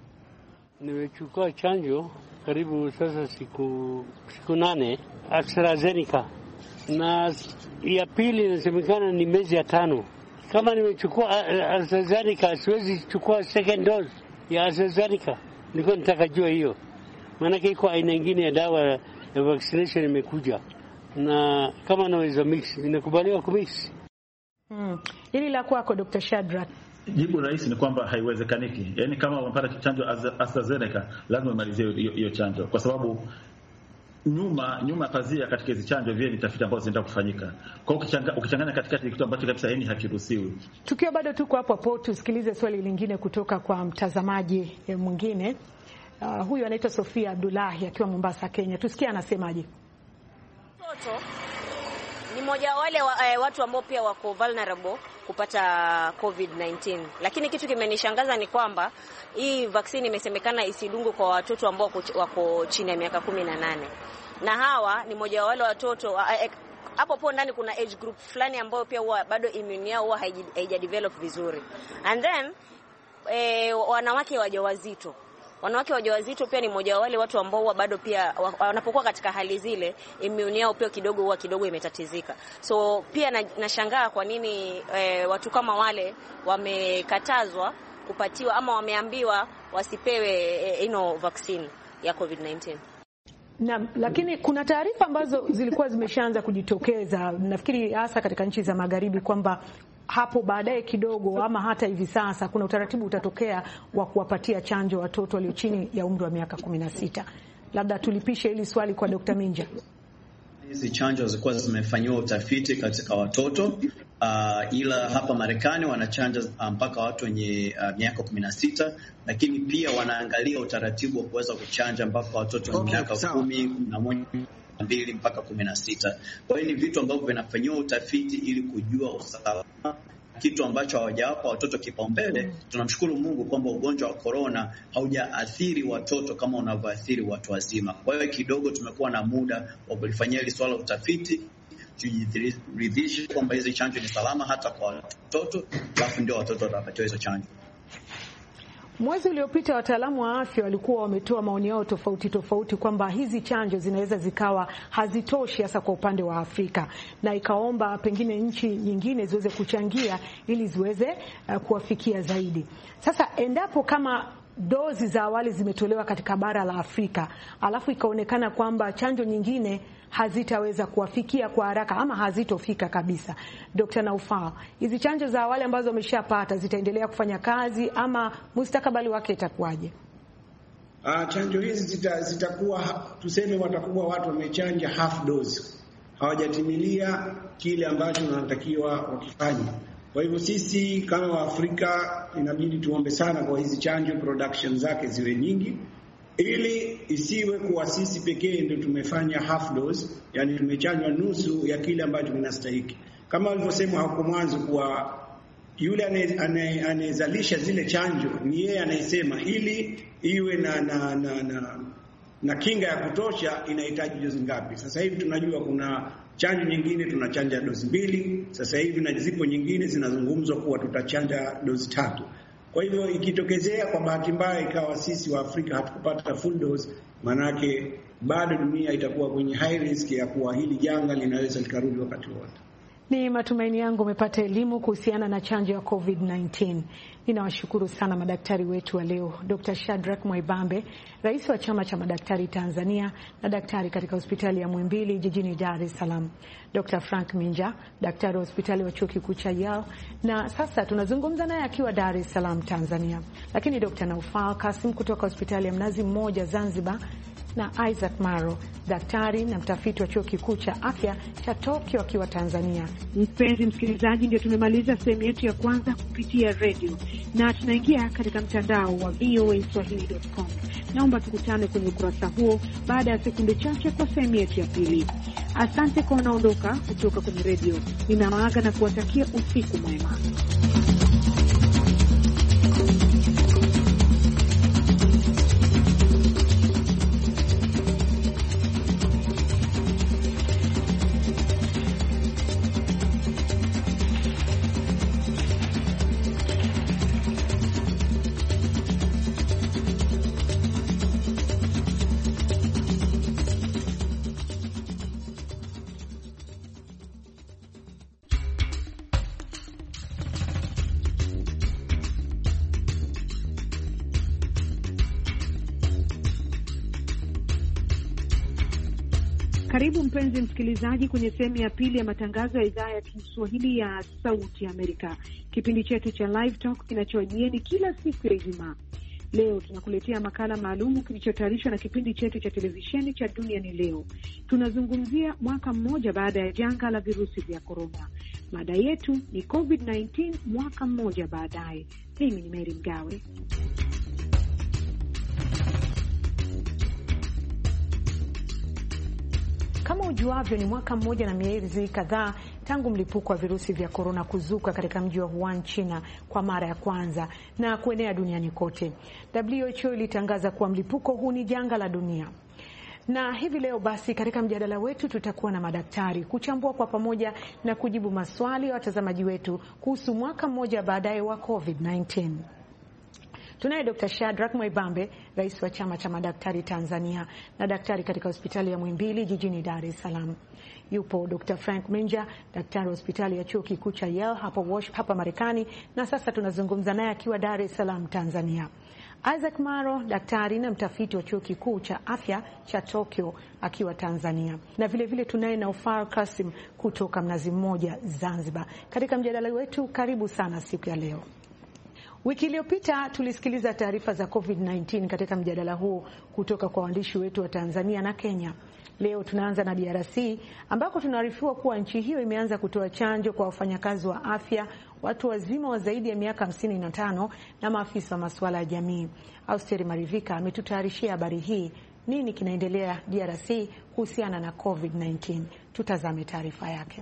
Nimechukua chanjo karibu sasa siku siku nane AstraZeneca, na ya pili inasemekana ni miezi ya tano. Kama nimechukua AstraZeneca siwezi kuchukua second dose ya AstraZeneca. Niko nitakajua hiyo, maana iko aina nyingine ya dawa ya vaccination imekuja, na kama naweza mix inakubaliwa kumix. Mm. Hili la kwako Doctor Shadrack. Jibu rahisi ni kwamba haiwezekaniki. Yaani kama unapata chanjo AstraZeneca lazima umalizie hiyo chanjo, kwa sababu nyuma nyuma pazia katika hizo chanjo vile ni tafiti ambazo zinaenda kufanyika. Kwa hiyo ukichanganya katikati ni kitu ambacho kabisa yani hakiruhusiwi. Tukiwa bado tuko hapo hapo, tusikilize swali lingine kutoka kwa mtazamaji mwingine. Uh, huyu anaitwa Sofia Abdullahi akiwa Mombasa, Kenya. Tusikie anasemaje. Mtoto ni mmoja wale wa, eh, watu ambao pia wako vulnerable kupata covid nineteen. Lakini kitu kimenishangaza ni kwamba hii vaccine imesemekana isidungwe kwa watoto ambao wako chini ya miaka kumi na nane. Na hawa ni mmoja wale watoto hapo eh, po ndani kuna age group fulani ambao pia huwa bado immune yao huwa haija develop vizuri. And then eh, wanawake wajawazito Wanawake wajawazito pia ni mmoja wa wale watu ambao bado pia wanapokuwa katika hali zile immune yao pia kidogo huwa kidogo imetatizika. So pia nashangaa na kwa nini e, watu kama wale wamekatazwa kupatiwa ama wameambiwa wasipewe e, ino vaccine ya covid nineteen. Na lakini kuna taarifa ambazo zilikuwa zimeshaanza kujitokeza, nafikiri hasa katika nchi za magharibi, kwamba hapo baadaye kidogo ama hata hivi sasa kuna utaratibu utatokea wa kuwapatia chanjo watoto walio chini ya umri wa miaka kumi na sita. Labda tulipishe hili swali kwa Doctor Minja. Hizi chanjo zilikuwa zimefanywa utafiti katika watoto uh, ila hapa Marekani wanachanja mpaka watu wenye uh, miaka kumi na sita, lakini pia wanaangalia utaratibu wa kuweza kuchanja mpaka watoto wenye miaka okay, kumi na moja mbili mpaka kumi na sita. Kwa hiyo ni vitu ambavyo vinafanywa utafiti ili kujua usalama, kitu ambacho hawajawapa watoto kipaumbele. Tunamshukuru Mungu kwamba ugonjwa wa corona haujaathiri watoto kama unavyoathiri watu wazima. Kwa hiyo kidogo tumekuwa na muda wa kulifanyia hili swala utafiti, tujiridhishe kwamba hizi chanjo ni salama hata kwa watoto, alafu ndio watoto watapatiwa hizo chanjo. Mwezi uliopita wataalamu wa afya walikuwa wametoa maoni yao tofauti tofauti kwamba hizi chanjo zinaweza zikawa hazitoshi hasa kwa upande wa Afrika, na ikaomba pengine nchi nyingine ziweze kuchangia ili ziweze uh, kuwafikia zaidi. Sasa endapo kama dozi za awali zimetolewa katika bara la Afrika alafu ikaonekana kwamba chanjo nyingine hazitaweza kuwafikia kwa haraka ama hazitofika kabisa, Doctor Naufal, hizi chanjo za awali ambazo wameshapata zitaendelea kufanya kazi ama mustakabali wake itakuwaje? Ah, chanjo hizi zita, zitakuwa tuseme watakuwa watu wamechanja half dose, hawajatimilia kile ambacho wanatakiwa wakifanye. Kwa hivyo sisi kama Waafrika inabidi tuombe sana kwa hizi chanjo production zake ziwe nyingi, ili isiwe kuwa sisi pekee ndio tumefanya half dose, yani tumechanywa nusu ya kile ambacho kinastahili. Kama walivyosema hapo mwanzo kuwa yule anayezalisha zile chanjo ni yeye anayesema ili iwe na na na, na na kinga ya kutosha inahitaji dozi ngapi. Sasa hivi tunajua kuna chanjo nyingine tunachanja dozi mbili, sasa hivi na zipo nyingine zinazungumzwa kuwa tutachanja dozi tatu. Kwa hivyo ikitokezea kwa bahati mbaya ikawa sisi wa Afrika hatukupata full dose, manake bado dunia itakuwa kwenye high risk ya kuwa hili janga linaweza likarudi wakati wote. Ni matumaini yangu umepata elimu kuhusiana na chanjo ya covid nineteen. Ninawashukuru sana madaktari wetu wa leo, Doctor Shadrack Mwaibambe, rais wa chama cha madaktari Tanzania na daktari katika hospitali ya Muhimbili jijini Dar es Salaam, Doctor Frank Minja, daktari wa hospitali wa chuo kikuu cha Yale, na sasa tunazungumza naye akiwa Dar es Salaam Tanzania. Lakini Doctor Naufal Kasim kutoka hospitali ya Mnazi Mmoja Zanzibar na Isaac Maro, daktari na mtafiti wa chuo kikuu cha afya cha Tokyo akiwa Tanzania. Mpenzi msikilizaji, ndio tumemaliza sehemu yetu ya kwanza kupitia radio na tunaingia katika mtandao wa v o a swahili dot com. Naomba tukutane kwenye ukurasa huo baada ya sekunde chache kwa sehemu yetu ya pili. Asante kwa unaondoka kutoka kwenye radio. Ninawaaga na kuwatakia usiku mwema. Karibu mpenzi msikilizaji kwenye sehemu ya pili ya matangazo ya idhaa ya Kiswahili ya Sauti ya Amerika. Kipindi chetu cha Live Talk kinachojieni kila siku ya Ijumaa. Leo tunakuletea makala maalumu kilichotayarishwa na kipindi chetu cha televisheni cha Duniani Leo. Tunazungumzia mwaka mmoja baada ya janga la virusi vya korona. Mada yetu ni COVID nineteen mwaka mmoja baadaye. Mimi ni Mary Mgawe. Kama ujuavyo, ni mwaka mmoja na miezi kadhaa tangu mlipuko wa virusi vya korona kuzuka katika mji wa Wuhan, China kwa mara ya kwanza na kuenea duniani kote. W H O ilitangaza kuwa mlipuko huu ni janga la dunia. Na hivi leo basi katika mjadala wetu tutakuwa na madaktari kuchambua kwa pamoja na kujibu maswali ya watazamaji wetu kuhusu mwaka mmoja baadaye wa COVID nineteen. Tunaye Doctor Shadrack Mwaibambe, rais wa chama cha madaktari Tanzania na daktari katika hospitali ya Muhimbili jijini Dar es Salaam. Yupo Doctor Frank Minja, daktari wa hospitali ya chuo kikuu cha Yale hapa Wash, hapa Marekani, na sasa tunazungumza naye akiwa Dar es Salaam, Tanzania. Isaac Maro, daktari na mtafiti wa chuo kikuu cha afya cha Tokyo akiwa Tanzania. Na vile vile tunaye Naufar Kasim kutoka Mnazi Mmoja, Zanzibar. Katika mjadala wetu, karibu sana siku ya leo. Wiki iliyopita tulisikiliza taarifa za COVID nineteen katika mjadala huu kutoka kwa waandishi wetu wa Tanzania na Kenya. Leo tunaanza na D R C ambako tunaarifiwa kuwa nchi hiyo imeanza kutoa chanjo kwa wafanyakazi wa afya, watu wazima wa zaidi ya miaka hamsini na tano na maafisa wa masuala ya jamii. Austeri Marivika ametutayarishia habari hii. Nini kinaendelea D R C kuhusiana na COVID nineteen? Tutazame taarifa yake.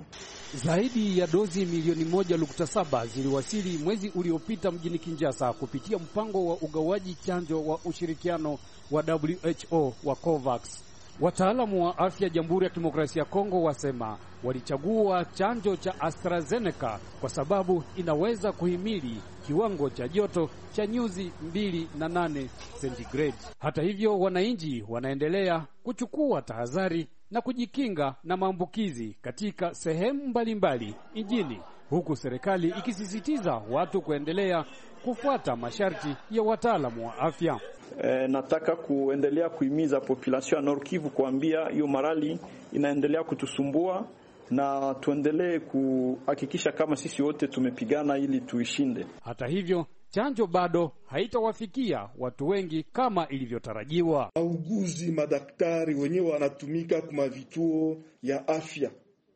Zaidi ya dozi milioni moja nukta saba ziliwasili mwezi uliopita mjini Kinshasa kupitia mpango wa ugawaji chanjo wa ushirikiano wa W H O wa COVAX. Wataalamu wa afya Jamhuri ya Kidemokrasia ya Kongo wasema walichagua chanjo cha AstraZeneca kwa sababu inaweza kuhimili kiwango cha joto cha nyuzi mbili na nane centigrade. Hata hivyo, wananchi wanaendelea kuchukua tahadhari na kujikinga na maambukizi katika sehemu mbalimbali nchini, huku serikali ikisisitiza watu kuendelea kufuata masharti ya wataalamu wa afya. E, nataka kuendelea kuhimiza population ya Nord Kivu kuambia hiyo marali inaendelea kutusumbua na tuendelee kuhakikisha kama sisi wote tumepigana ili tuishinde. Hata hivyo, chanjo bado haitawafikia watu wengi kama ilivyotarajiwa. Wauguzi, madaktari wenyewe wanatumika kwa vituo ya afya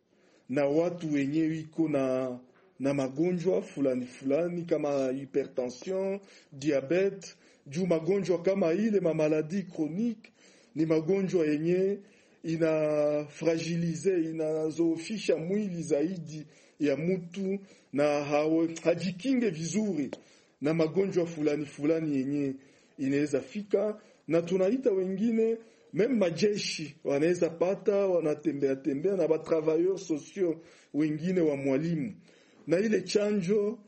na watu wenyewe iko na na magonjwa fulani fulani kama hypertension, diabete. Juu magonjwa kama ile ma maladie chronique ni magonjwa yenye ina fragilize, inazoofisha mwili zaidi ya mtu na hawe, hajikinge vizuri na magonjwa fulani fulani yenye inaweza fika. Na tunaita wengine meme majeshi wanaweza pata, wanatembea tembea na ba travailleurs sociaux wengine wa mwalimu. Na ile chanjo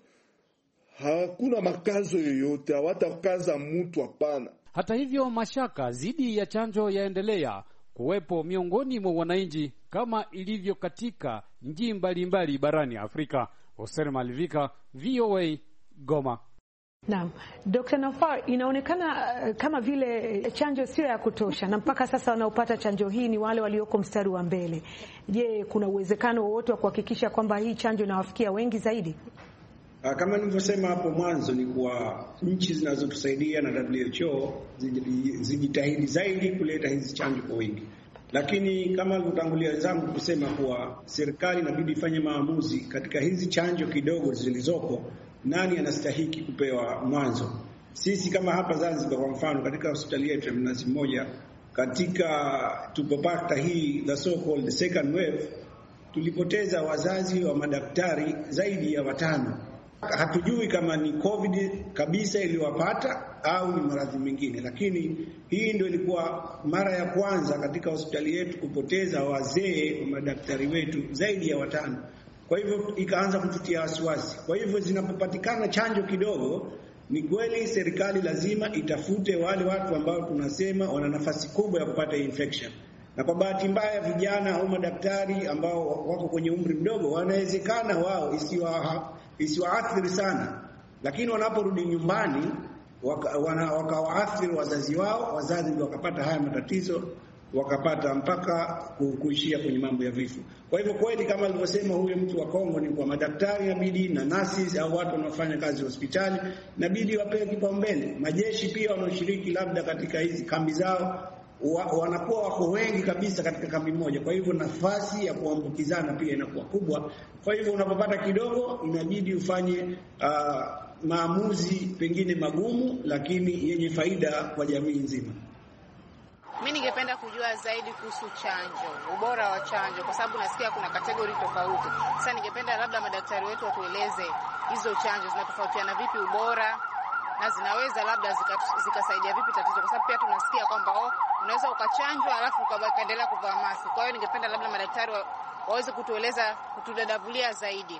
hakuna makazo yoyote, hawatakaza mtu, hapana. Hata hivyo, mashaka zidi ya chanjo yaendelea kuwepo miongoni mwa wananchi kama ilivyo katika nchi mbalimbali barani Afrika. Hussein Malivika, V O A, Goma. Naam, Doctor Naufar, inaonekana uh, kama vile chanjo sio ya kutosha na mpaka sasa wanaopata chanjo hii ni wale walioko mstari wa mbele. Je, kuna uwezekano wowote wa kuhakikisha kwamba hii chanjo inawafikia wengi zaidi? Kama nilivyosema hapo mwanzo ni kuwa nchi zinazotusaidia na W H O zijitahidi zaidi kuleta hizi chanjo kwa wingi, lakini kama alivyotangulia wenzangu kusema kuwa serikali inabidi ifanye maamuzi katika hizi chanjo kidogo zilizopo, nani anastahiki kupewa mwanzo. Sisi kama hapa Zanzibar kwa mfano, katika hospitali yetu ya Mnazi Mmoja, katika tupopata hii the so called second wave, tulipoteza wazazi wa madaktari zaidi ya watano. Hatujui kama ni COVID kabisa iliyowapata au ni maradhi mengine, lakini hii ndio ilikuwa mara ya kwanza katika hospitali yetu kupoteza wazee wa madaktari wetu zaidi ya watano. Kwa hivyo ikaanza kututia wasiwasi. Kwa hivyo zinapopatikana chanjo kidogo, ni kweli serikali lazima itafute wale watu ambao tunasema wana nafasi kubwa ya kupata infection. Na kwa bahati mbaya vijana au madaktari ambao wako kwenye umri mdogo, wanawezekana wao isiwa isiwaathiri sana, lakini wanaporudi nyumbani wakawaathiri waka wazazi wao, wazazi ndio wakapata haya matatizo, wakapata mpaka kuishia kwenye mambo ya vifo. Kwa hivyo kweli kama alivyosema huyo mtu wa Kongo, ni kwa madaktari inabidi na nurses au watu wanaofanya kazi hospitali inabidi wapewe kipaumbele. Majeshi pia wanaoshiriki labda katika hizi kambi zao wa, wanakuwa wako wengi kabisa katika kambi moja, kwa hivyo nafasi ya kuambukizana pia inakuwa kubwa. Kwa hivyo unapopata kidogo inabidi ufanye uh, maamuzi pengine magumu lakini yenye faida kwa jamii nzima. Mimi ningependa kujua zaidi kuhusu chanjo, ubora wa chanjo, kwa sababu nasikia kuna kategori tofauti. Sasa ningependa labda madaktari wetu watueleze hizo chanjo zinatofautiana vipi ubora na zinaweza labda zikasaidia zika vipi tatizo, kwa sababu pia tunasikia kwamba oh, unaweza ukachanjwa alafu ukaendelea kuvaa maski. Kwa hiyo ningependa labda madaktari wa, waweze kutueleza, kutudadavulia zaidi.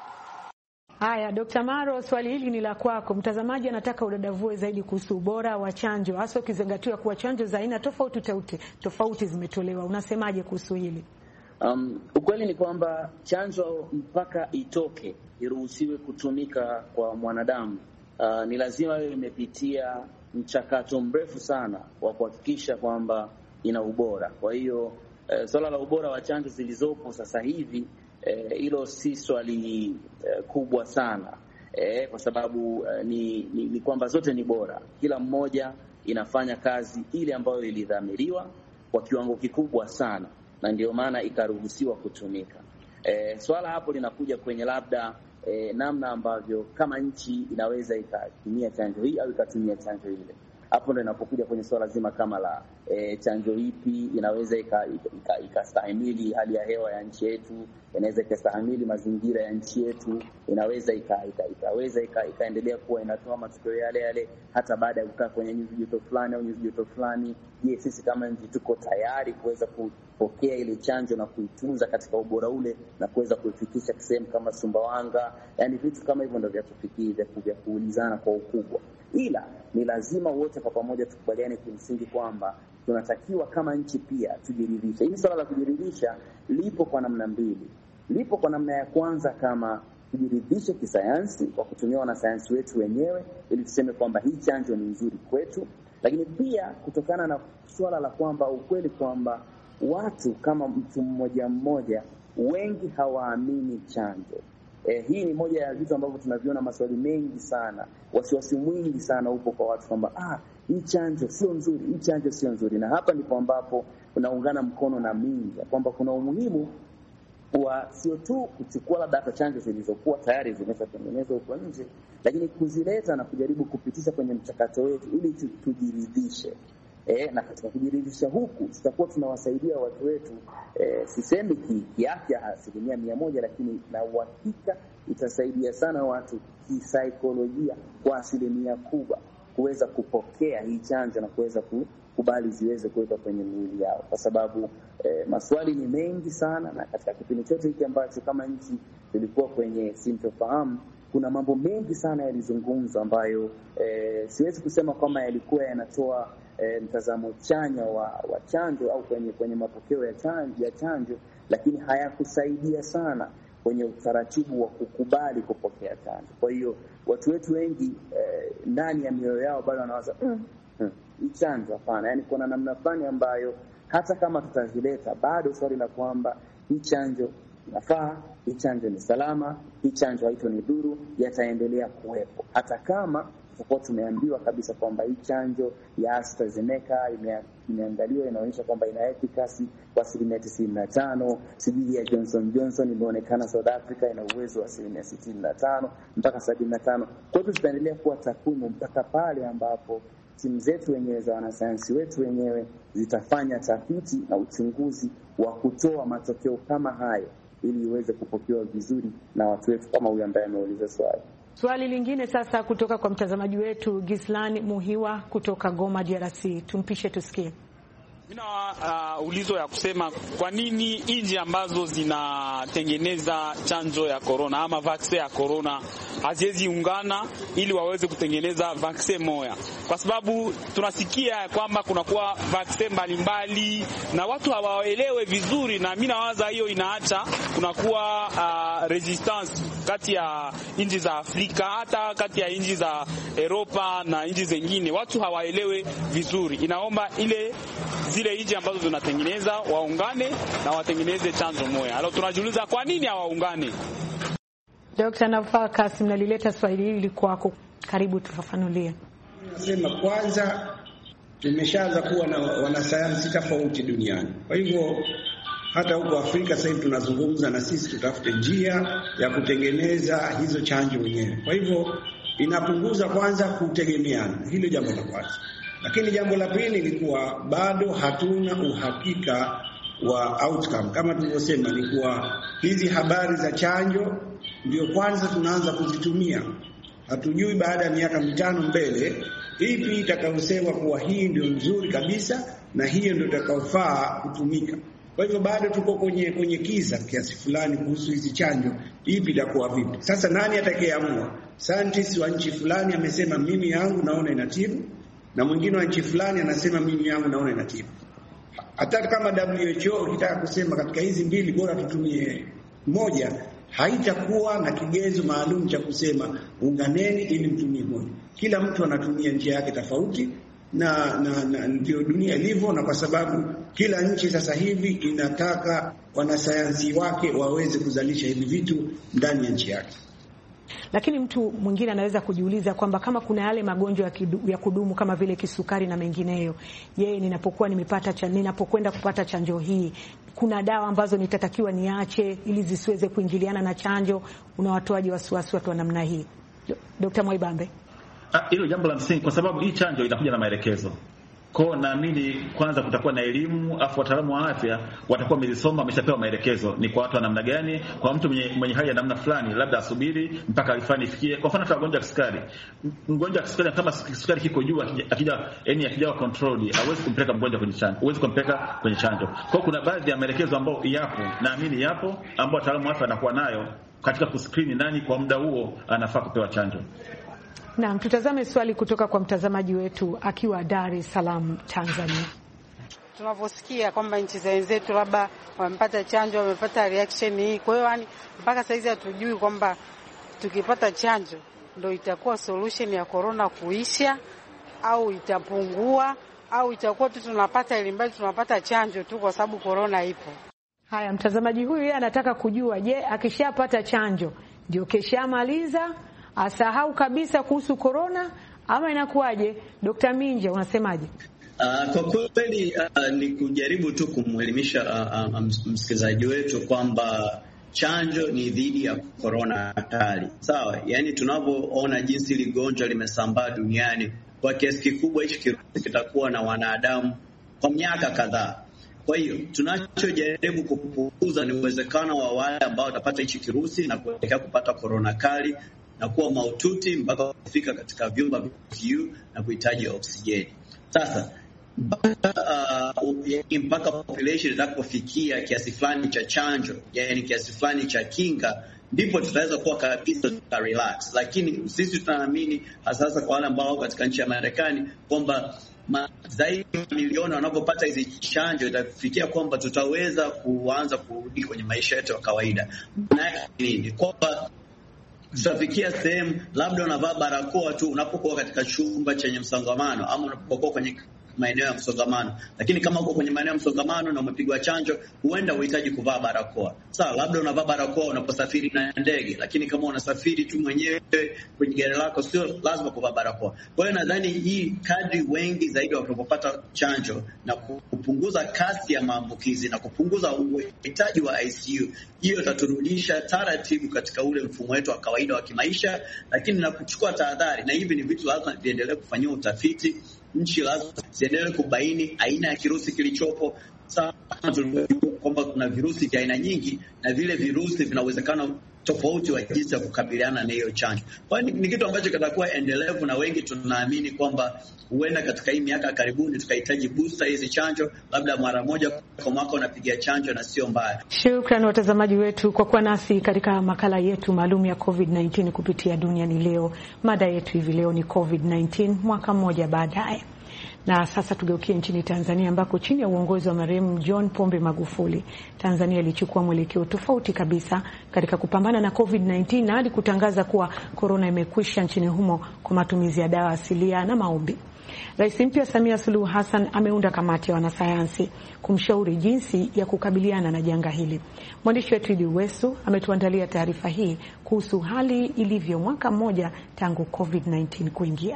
Haya, Dokta Maro, swali hili ni la kwako. Mtazamaji anataka udadavue zaidi kuhusu ubora wa chanjo, hasa ukizingatiwa kuwa chanjo za aina tofauti tofauti tofauti zimetolewa. Unasemaje kuhusu hili? Um, ukweli ni kwamba chanjo mpaka itoke iruhusiwe kutumika kwa mwanadamu, uh, ni lazima iwe imepitia mchakato mrefu sana wa kuhakikisha kwamba ina ubora. Kwa hiyo uh, swala la ubora wa chanjo zilizopo sasa hivi hilo eh, si swali eh, kubwa sana eh, kwa sababu eh, ni, ni, ni kwamba zote ni bora. Kila mmoja inafanya kazi ile ambayo ilidhamiriwa kwa kiwango kikubwa sana, na ndio maana ikaruhusiwa kutumika. Eh, swala hapo linakuja kwenye labda eh, namna ambavyo kama nchi inaweza ikatumia chanjo hii au ikatumia chanjo ile. Hapo ndo inapokuja kwenye swala zima kama la e, chanjo ipi inaweza ikastahimili ika, ika hali ya hewa ya nchi yetu, inaweza ikastahimili mazingira ya nchi yetu, inaweza ikaweza ika, ikaendelea ika kuwa inatoa matokeo yale yale hata baada ya kukaa kwenye nyuzi joto fulani au nyuzi joto fulani. Je, sisi kama nchi tuko tayari kuweza kupokea ile chanjo na kuitunza katika ubora ule na kuweza kuifikisha sehemu kama Sumbawanga? Yani vitu kama hivyo ndio vya kufikiria, vya kuulizana kwa ukubwa. Ila ni lazima wote kwa pamoja tukubaliane kimsingi kwamba tunatakiwa kama nchi pia tujiridhishe. Hili swala la kujiridhisha lipo kwa namna mbili. Lipo kwa namna ya kwanza kama tujiridhishe kisayansi kwa kutumia wanasayansi wetu wenyewe ili tuseme kwamba hii chanjo ni nzuri kwetu, lakini pia kutokana na swala la kwamba ukweli kwamba watu kama mtu mmoja mmoja wengi hawaamini chanjo. Eh, hii ni moja ya vitu ambavyo tunaviona, maswali mengi sana, wasiwasi mwingi sana upo kwa watu kwamba ah, hii chanjo sio nzuri, hii chanjo sio nzuri. Na hapa ndipo ambapo unaungana mkono na mimi kwamba kuna umuhimu wa sio tu kuchukua labda hata chanjo zilizokuwa tayari zimeshatengenezwa huko nje, lakini kuzileta na kujaribu kupitisha kwenye mchakato wetu ili tujiridhishe. Eh, na katika kujiridhisha huku tutakuwa tunawasaidia watu wetu, eh, sisemi kiafya asilimia mia moja, lakini na uhakika itasaidia sana watu kisaikolojia kwa asilimia kubwa kuweza kupokea hii chanjo na kuweza kukubali ziweze kuweka kwenye miili yao, kwa sababu eh, maswali ni mengi sana, na katika kipindi chote hiki ambacho kama nchi tulikuwa kwenye sintofahamu, kuna mambo mengi sana yalizungumzwa ambayo eh, siwezi kusema kama yalikuwa yanatoa E, mtazamo chanya wa, wa chanjo au kwenye kwenye mapokeo ya chanjo, ya chanjo, lakini hayakusaidia sana kwenye utaratibu wa kukubali kupokea chanjo. Kwa hiyo watu wetu wengi e, ndani ya mioyo yao bado wanawaza mm, mm, hii chanjo hapana. Yani kuna namna fulani ambayo hata kama tutazileta bado swali la kwamba hii chanjo inafaa, hii chanjo ni salama, hii chanjo haitonidhuru, yataendelea kuwepo hata kama kwa tumeambiwa kabisa kwamba hii chanjo ya AstraZeneca imeangaliwa inaonyesha kwamba ina efficacy kwa asilimia tisini na tano. Sijui ya Johnson Johnson imeonekana South Africa ina uwezo wa asilimia sitini na tano mpaka sabini na tano. Kwa hiyo tutaendelea kuwa takwimu mpaka pale ambapo timu zetu wenyewe za wanasayansi wetu wenyewe zitafanya tafiti na uchunguzi wa kutoa matokeo kama hayo ili iweze kupokewa vizuri na watu wetu kama huyu ambaye ameuliza swali. Swali lingine sasa kutoka kwa mtazamaji wetu Gislani Muhiwa kutoka Goma D R C. Tumpishe tusikie. Mina uh, ulizo ya kusema kwa nini nchi ambazo zinatengeneza chanjo ya corona ama vaccine ya corona haziwezi ungana ili waweze kutengeneza vaccine moja? Kwa sababu tunasikia kwamba kunakuwa vaccine mbalimbali na watu hawaelewe vizuri, na mimi nawaza hiyo inaacha kunakuwa uh, resistance kati ya nchi za Afrika, hata kati ya nchi za Europa na nchi zingine. Watu hawaelewe vizuri. Inaomba ile zile nchi ambazo zinatengeneza waungane na watengeneze chanjo moja. Halo, tunajiuliza kwa nini hawaungane? Daktari Nafaka Kasim, nalileta swali hili kwako. Karibu tufafanulie. Nasema kwanza tumeshaanza kuwa na wanasayansi tofauti duniani. Kwa hivyo hata huko Afrika sasa hivi tunazungumza na sisi tutafute njia ya kutengeneza hizo chanjo wenyewe. Kwa hivyo inapunguza kwanza kutegemeana. Hilo jambo la kwanza. Lakini jambo la pili ni kuwa bado hatuna uhakika wa outcome. Kama tulivyosema ni kuwa hizi habari za chanjo ndio kwanza tunaanza kuzitumia. Hatujui baada ya miaka mitano mbele ipi itakayosema kuwa hii ndio nzuri kabisa na hiyo ndio itakayofaa kutumika. Kwa hivyo bado tuko kwenye kwenye kiza kiasi fulani kuhusu hizi chanjo, ipi itakuwa vipi. Sasa nani atakayeamua? Scientist wa nchi fulani amesema mimi yangu naona inatibu, na mwingine wa nchi fulani anasema mimi yangu naona inatibu. Hata kama W H O kitaka kusema katika hizi mbili bora tutumie moja, haitakuwa na kigezo maalum cha kusema unganeni ili mtumie moja. Kila mtu anatumia njia yake tofauti na na, na ndio dunia ilivyo, na kwa sababu kila nchi sasa hivi inataka wanasayansi wake waweze kuzalisha hivi vitu ndani ya nchi yake. Lakini mtu mwingine anaweza kujiuliza kwamba kama kuna yale magonjwa ya, kidu, ya kudumu kama vile kisukari na mengineyo, yeye ninapokuwa nimepata cha, ninapokwenda kupata chanjo hii, kuna dawa ambazo nitatakiwa niache ili zisiweze kuingiliana na chanjo? Unawatoaje wasiwasi watu wa namna hii? Daktari Mwaibambe. Hilo jambo la msingi, kwa sababu hii chanjo inakuja na maelekezo. Kwa naamini kwanza kutakuwa na elimu, afu wataalamu wa afya watakuwa wamezisoma, wameshapewa maelekezo ni kwa watu wa namna gani. Kwa mtu mwenye, mwenye hali ya namna fulani labda asubiri mpaka alifani ifikie. Kwa mfano tunagonja kisukari. Mgonjwa wa kisukari kama kisukari kiko juu, akija yani akija controlled, hawezi kumpeleka mgonjwa kwenye chanjo. Hawezi kumpeleka kwenye chanjo. Kwa kuna baadhi ya maelekezo ambayo yapo, naamini yapo, ambao wataalamu wa afya wanakuwa nayo katika kuscreen nani kwa muda huo anafaa kupewa chanjo. Naam, tutazame swali kutoka kwa mtazamaji wetu akiwa Dar es Salaam, Tanzania. Tunavyosikia kwamba nchi za wenzetu labda wamepata chanjo, wamepata reaction hii. Kwa hiyo yani mpaka sasa hizi hatujui kwamba tukipata chanjo ndio itakuwa solution ya corona kuisha au itapungua au itakuwa tu tunapata ile mbali tunapata chanjo tu kwa sababu corona ipo. Haya, mtazamaji huyu yeye anataka kujua, je, akishapata chanjo ndio keshamaliza asahau kabisa kuhusu corona ama inakuwaje? Dr. Minja, unasemaje? Uh, kwa kweli uh, ni kujaribu tu kumwelimisha uh, uh, msikilizaji wetu kwamba chanjo ni dhidi ya corona hatari. Sawa? Yaani tunavyoona jinsi ligonjwa limesambaa duniani, kwa kiasi kikubwa hichi kirusi kitakuwa na wanadamu kwa miaka kadhaa. Kwa hiyo tunachojaribu kupunguza ni uwezekano wa wale ambao watapata hichi kirusi na kuelekea kupata corona kali na kuwa mahututi mpaka kufika katika vyumba vya I C U na kuhitaji oksijeni. Sasa mpaka uh, mpaka population itakapofikia kiasi fulani cha chanjo, yani kiasi fulani cha kinga, ndipo tutaweza kuwa kabisa tuta relax. Lakini sisi tunaamini hasa kwa wale ambao katika nchi ya Marekani kwamba zaidi ya milioni wanapopata hizi chanjo itafikia kwamba tutaweza kuanza kurudi kwenye maisha yetu ya kawaida. Na nini? Kwamba tutafikia sehemu labda unavaa barakoa tu unapokuwa katika chumba chenye msongamano ama unapokuwa kwenye maeneo ya msongamano. Lakini kama uko kwenye maeneo ya msongamano na umepigwa chanjo, huenda uhitaji kuvaa barakoa. Sawa, labda unavaa barakoa unaposafiri na ndege, lakini kama unasafiri tu mwenyewe kwenye gari lako, sio lazima kuvaa barakoa. Kwa hiyo nadhani hii, kadri wengi zaidi watakapopata chanjo na kupunguza kasi ya maambukizi na kupunguza uhitaji wa I C U, hiyo itaturudisha taratibu katika ule mfumo wetu wa kawaida wa kimaisha, lakini na kuchukua tahadhari. Na hivi ni vitu lazima viendelee kufanyiwa utafiti. Nchi lazima ziendelee kubaini aina ya kirusi kilichopo. Sasa tunajua kwamba kuna virusi vya aina nyingi, na vile virusi vina uwezekano tofauti wa jinsi ya kukabiliana na hiyo chanjo. Kwa hiyo ni kitu ambacho kitakuwa endelevu, na wengi tunaamini kwamba huenda katika hii miaka karibuni tukahitaji booster hizi chanjo, labda mara moja kwa mwaka unapigia chanjo, na sio mbaya. Shukrani watazamaji wetu kwa kuwa nasi katika makala yetu maalum ya COVID nineteen kupitia Duniani Leo. Mada yetu hivi leo ni COVID nineteen mwaka mmoja baadaye. Na sasa tugeukie nchini Tanzania, ambako chini ya uongozi wa marehemu John Pombe Magufuli, Tanzania ilichukua mwelekeo tofauti kabisa katika kupambana na COVID nineteen, na hadi kutangaza kuwa korona imekwisha nchini humo kwa matumizi ya dawa asilia na maombi. Rais mpya Samia Suluhu Hassan ameunda kamati ya wanasayansi kumshauri jinsi ya kukabiliana na janga hili. Mwandishi wetu Idi Wesu ametuandalia taarifa hii kuhusu hali ilivyo mwaka mmoja tangu COVID nineteen kuingia.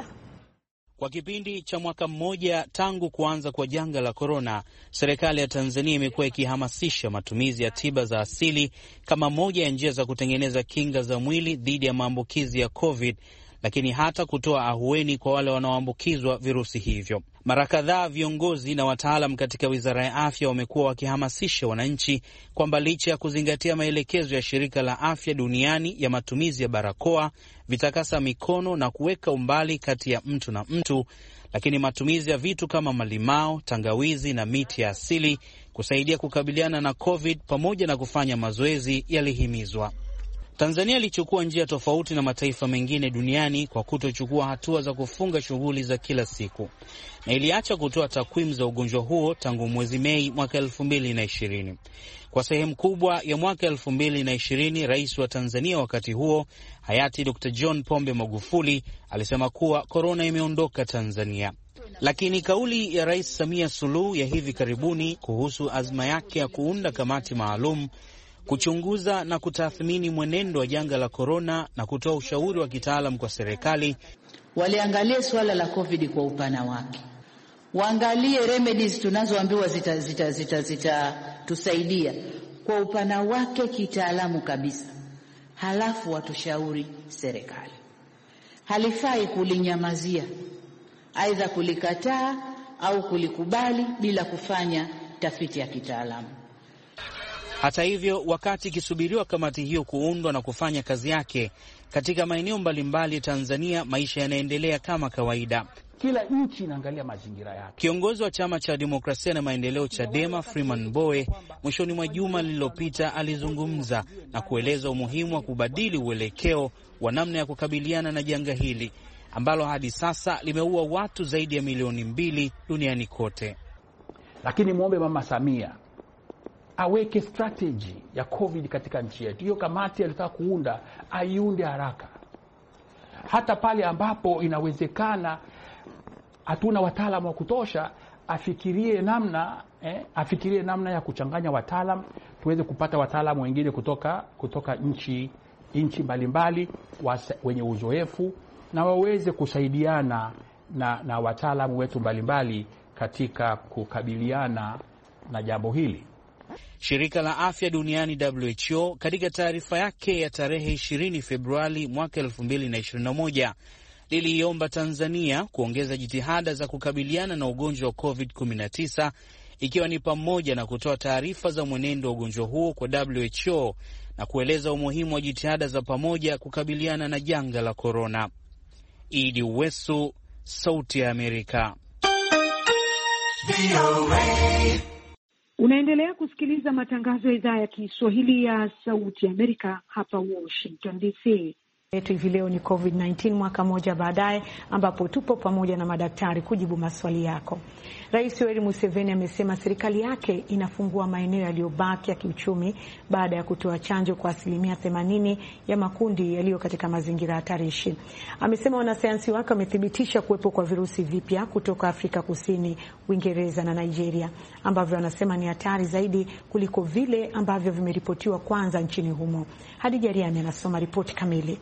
Kwa kipindi cha mwaka mmoja tangu kuanza kwa janga la korona, serikali ya Tanzania imekuwa ikihamasisha matumizi ya tiba za asili kama moja ya njia za kutengeneza kinga za mwili dhidi ya maambukizi ya COVID, lakini hata kutoa ahueni kwa wale wanaoambukizwa virusi hivyo. Mara kadhaa viongozi na wataalam katika Wizara ya Afya wamekuwa wakihamasisha wananchi kwamba licha ya kuzingatia maelekezo ya Shirika la Afya Duniani ya matumizi ya barakoa, vitakasa mikono na kuweka umbali kati ya mtu na mtu, lakini matumizi ya vitu kama malimao, tangawizi na miti ya asili kusaidia kukabiliana na COVID pamoja na kufanya mazoezi yalihimizwa. Tanzania ilichukua njia tofauti na mataifa mengine duniani kwa kutochukua hatua za kufunga shughuli za kila siku, na iliacha kutoa takwimu za ugonjwa huo tangu mwezi Mei mwaka elfu mbili na ishirini. Kwa sehemu kubwa ya mwaka elfu mbili na ishirini, rais wa Tanzania wakati huo hayati Dokta John Pombe Magufuli alisema kuwa korona imeondoka Tanzania. Lakini kauli ya Rais Samia Suluhu ya hivi karibuni kuhusu azma yake ya kuunda kamati maalum kuchunguza na kutathmini mwenendo wa janga la korona na kutoa ushauri wa kitaalam kwa serikali, waliangalie suala la COVID kwa upana wake, waangalie remedies tunazoambiwa zita zita zita zitatusaidia kwa upana wake kitaalamu kabisa, halafu watushauri serikali. Halifai kulinyamazia, aidha kulikataa au kulikubali bila kufanya tafiti ya kitaalamu. Hata hivyo, wakati ikisubiriwa kamati hiyo kuundwa na kufanya kazi yake katika maeneo mbalimbali Tanzania, maisha yanaendelea kama kawaida. Kila nchi inaangalia mazingira yake. Kiongozi wa Chama cha Demokrasia na Maendeleo Chadema, Freeman Mbowe, mwishoni mwa juma lililopita alizungumza na kueleza umuhimu wa kubadili uelekeo wa namna ya kukabiliana na janga hili ambalo hadi sasa limeua watu zaidi ya milioni mbili duniani kote. Lakini muombe Mama Samia aweke strategy ya COVID katika nchi yetu. Hiyo kamati alitaka kuunda, aiunde haraka. Hata pale ambapo inawezekana hatuna wataalamu wa kutosha, afikirie namna eh, afikirie namna ya kuchanganya wataalamu, tuweze kupata wataalamu wengine kutoka kutoka nchi nchi mbalimbali wenye uzoefu, na waweze kusaidiana na na wataalamu wetu mbalimbali katika kukabiliana na jambo hili. Shirika la Afya Duniani W H O katika taarifa yake ya tarehe ishirini Februari mwaka elfu mbili na ishirini na moja liliomba Tanzania kuongeza jitihada za kukabiliana na ugonjwa wa COVID kumi na tisa, ikiwa ni pamoja na kutoa taarifa za mwenendo wa ugonjwa huo kwa W H O na kueleza umuhimu wa jitihada za pamoja kukabiliana na janga la korona. Idi Wesu, Sauti ya Amerika. Unaendelea kusikiliza matangazo ya idhaa ya Kiswahili ya Sauti ya Amerika hapa Washington D C. yetu hivi leo ni COVID kumi na tisa mwaka mmoja baadaye, ambapo tupo pamoja na madaktari kujibu maswali yako. Rais Yoweri Museveni amesema serikali yake inafungua maeneo yaliyobaki ya kiuchumi baada ya kutoa chanjo kwa asilimia themanini ya makundi yaliyo katika mazingira hatarishi. Amesema wanasayansi wake wamethibitisha kuwepo kwa virusi vipya kutoka Afrika Kusini, Uingereza na Nigeria, ambavyo wanasema ni hatari zaidi kuliko vile ambavyo vimeripotiwa kwanza nchini humo. Hadija Riami anasoma ripoti kamili.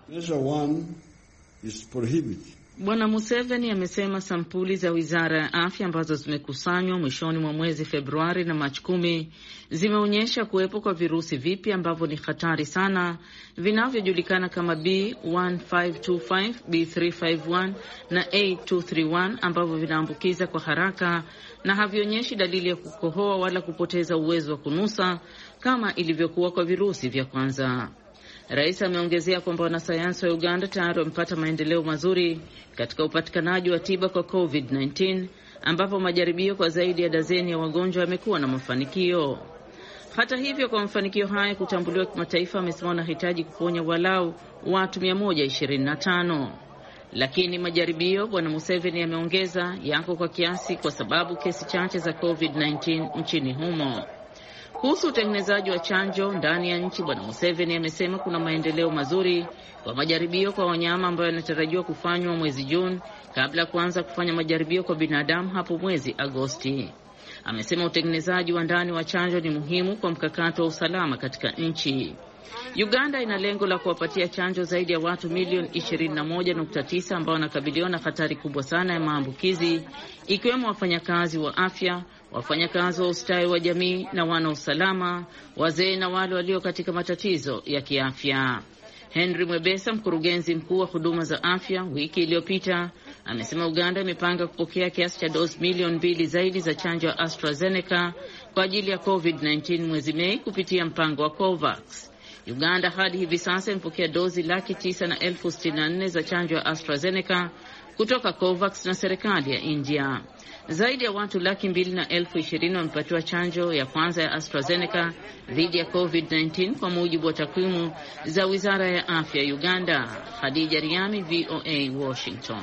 Bwana Museveni amesema sampuli za Wizara ya Afya ambazo zimekusanywa mwishoni mwa mwezi Februari na Machi kumi zimeonyesha kuwepo kwa virusi vipya ambavyo ni hatari sana vinavyojulikana kama B one five two five, B three five one na A two three one ambavyo vinaambukiza kwa haraka na havionyeshi dalili ya kukohoa wala kupoteza uwezo wa kunusa kama ilivyokuwa kwa virusi vya kwanza. Rais ameongezea kwamba wanasayansi wa Uganda tayari wamepata maendeleo mazuri katika upatikanaji wa tiba kwa COVID kumi na tisa, ambapo majaribio kwa zaidi ya dazeni ya wagonjwa yamekuwa na mafanikio. Hata hivyo, kwa mafanikio haya kutambuliwa kimataifa, amesema wanahitaji kuponya walau watu mia moja ishirini na tano. Lakini majaribio, Bwana Museveni ameongeza, yako kwa kiasi kwa sababu kesi chache za COVID kumi na tisa nchini humo. Kuhusu utengenezaji wa chanjo ndani ya nchi, Bwana Museveni amesema kuna maendeleo mazuri kwa majaribio kwa wanyama ambayo yanatarajiwa kufanywa mwezi Juni kabla ya kuanza kufanya majaribio kwa binadamu hapo mwezi Agosti. Amesema utengenezaji wa ndani wa chanjo ni muhimu kwa mkakati wa usalama katika nchi. Uganda ina lengo la kuwapatia chanjo zaidi ya watu milioni ishirini na moja nukta tisa ambao wanakabiliwa na hatari kubwa sana ya maambukizi, ikiwemo wafanyakazi wa afya, wafanyakazi wa ustawi wa jamii na wana usalama, wazee na wale walio katika matatizo ya kiafya. Henry Mwebesa, mkurugenzi mkuu wa huduma za afya, wiki iliyopita amesema Uganda imepanga kupokea kiasi cha dozi milioni mbili zaidi za chanjo ya AstraZeneca kwa ajili ya COVID kumi na tisa mwezi Mei kupitia mpango wa COVAX. Uganda hadi hivi sasa imepokea dozi laki tisa na elfu sitini na nne za chanjo ya AstraZeneca kutoka COVAX na serikali ya India. Zaidi ya watu laki mbili na elfu ishirini wamepatiwa chanjo ya kwanza ya AstraZeneca dhidi ya COVID kumi na tisa kwa mujibu wa takwimu za Wizara ya Afya Uganda. Hadija Riami, V O A, Washington.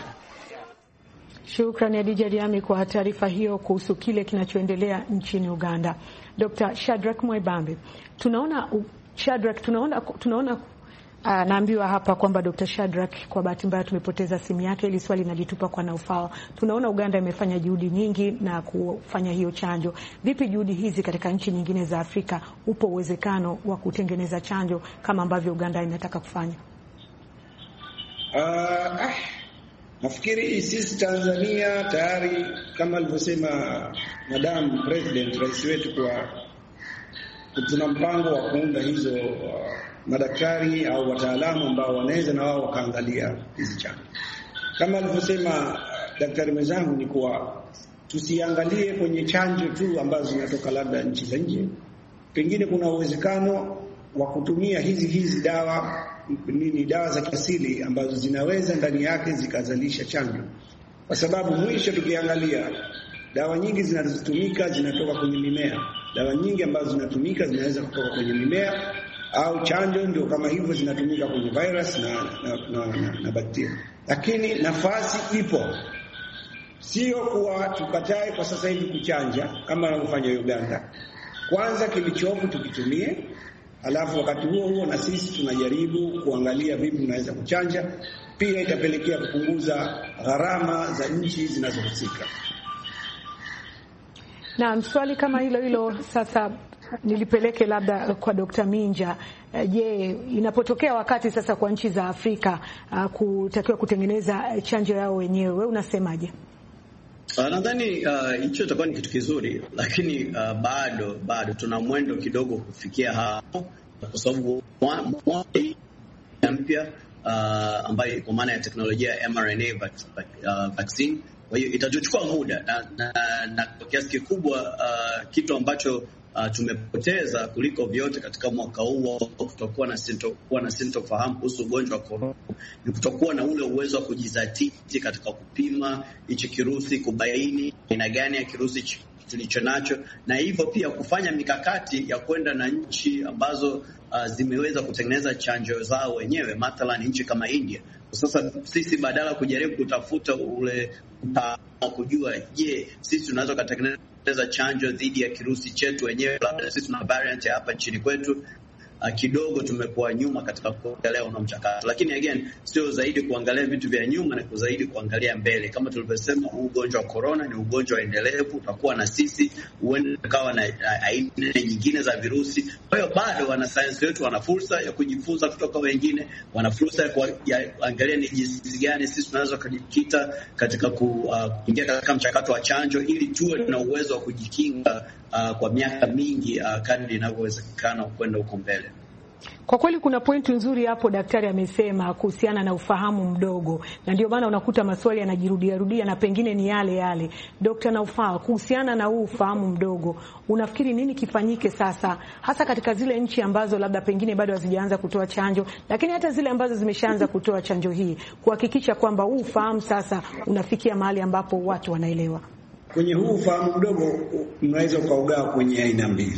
Shukrani Hadija Riami kwa taarifa hiyo kuhusu kile kinachoendelea nchini Uganda. Doctor Shadrack Mwaibambe, tunaona Shadrack, tunaona tunaona Uh, naambiwa hapa kwamba Doctor Shadrack kwa bahati mbaya tumepoteza simu yake, ili swali nalitupa kwa Naufao. Tunaona Uganda imefanya juhudi nyingi na kufanya hiyo chanjo. Vipi juhudi hizi katika nchi nyingine za Afrika? Upo uwezekano wa kutengeneza chanjo kama ambavyo Uganda inataka kufanya? Uh, ah, nafikiri sisi Tanzania tayari kama alivyosema Madam President, rais wetu, kwa tuna mpango wa kuunda hizo uh, madaktari au wataalamu ambao wanaweza na wao wakaangalia hizi chanjo. Kama alivyosema daktari mwenzangu, ni kwa tusiangalie kwenye chanjo tu ambazo zinatoka labda nchi za nje. Pengine kuna uwezekano wa kutumia hizi hizi dawa nini dawa za kiasili ambazo zinaweza ndani yake zikazalisha chanjo, kwa sababu mwisho tukiangalia dawa nyingi zinazotumika zinatoka kwenye mimea. Dawa nyingi ambazo zinatumika zinaweza kutoka kwenye mimea, au chanjo ndio kama hivyo zinatumika kwenye virus na na, na, na, na bakteria. Lakini nafasi ipo, sio kuwa tukatae kwa sasa hivi kuchanja kama wanavyofanya Uganda. Kwanza kilichopo tukitumie, alafu wakati huo huo na sisi tunajaribu kuangalia vipi tunaweza kuchanja. Pia itapelekea kupunguza gharama za nchi zinazohusika. Na swali kama hilo hilo sasa nilipeleke labda kwa Dokta Minja. Je, inapotokea wakati sasa kwa nchi za Afrika uh, kutakiwa kutengeneza chanjo yao wenyewe, wewe unasemaje? Uh, nadhani hicho uh, itakuwa ni kitu kizuri, lakini uh, bado bado tuna mwendo kidogo kufikia hapo, kwa sababu mpya uh, ambayo kwa maana ya teknolojia ya M R N A uh, vaccine. Kwa hiyo itachukua muda na, na, na kwa kiasi kikubwa uh, kitu ambacho Uh, tumepoteza kuliko vyote katika mwaka huu kutokuwa na sintokuwa na sintofahamu kuhusu ugonjwa wa corona ni kutokuwa na ule uwezo wa kujizatiti katika kupima hichi kirusi, kubaini aina gani ya kirusi tulicho nacho, na hivyo pia kufanya mikakati ya kwenda na nchi ambazo uh, zimeweza kutengeneza chanjo zao wenyewe, mathalan nchi kama India. Sasa sisi badala kujaribu kutafuta ule wa kujua je, sisi tunaweza kutengeneza chanjo dhidi ya kirusi chetu wenyewe, labda sisi tuna variant hapa nchini kwetu, Uh, kidogo tumekuwa nyuma katika kuendelea na mchakato, lakini again sio zaidi kuangalia vitu vya nyuma na kuzaidi kuangalia mbele. Kama tulivyosema, ugonjwa wa corona ni ugonjwa endelevu, utakuwa na sisi, huenda ukawa na aina nyingine za virusi. Kwa hiyo bado wanasayansi wetu wana fursa ya kujifunza kutoka wengine, wana fursa ya kuangalia ni jinsi gani sisi tunaweza kujikita katika kuingia uh, katika mchakato wa chanjo ili tuwe na uwezo wa kujikinga uh, kwa miaka mingi uh, kadri inavyowezekana kwenda huko mbele. Kwa kweli kuna pointi nzuri hapo daktari amesema kuhusiana na ufahamu mdogo, na ndio maana unakuta maswali yanajirudia rudia na pengine ni yale yale. Dr. Naufal, kuhusiana na huu ufahamu mdogo, unafikiri nini kifanyike sasa, hasa katika zile nchi ambazo labda pengine bado hazijaanza kutoa chanjo, lakini hata zile ambazo zimeshaanza kutoa chanjo hii, kuhakikisha kwamba huu ufahamu sasa unafikia mahali ambapo watu wanaelewa? Kwenye huu ufahamu mdogo unaweza ukaugawa kwenye aina mbili.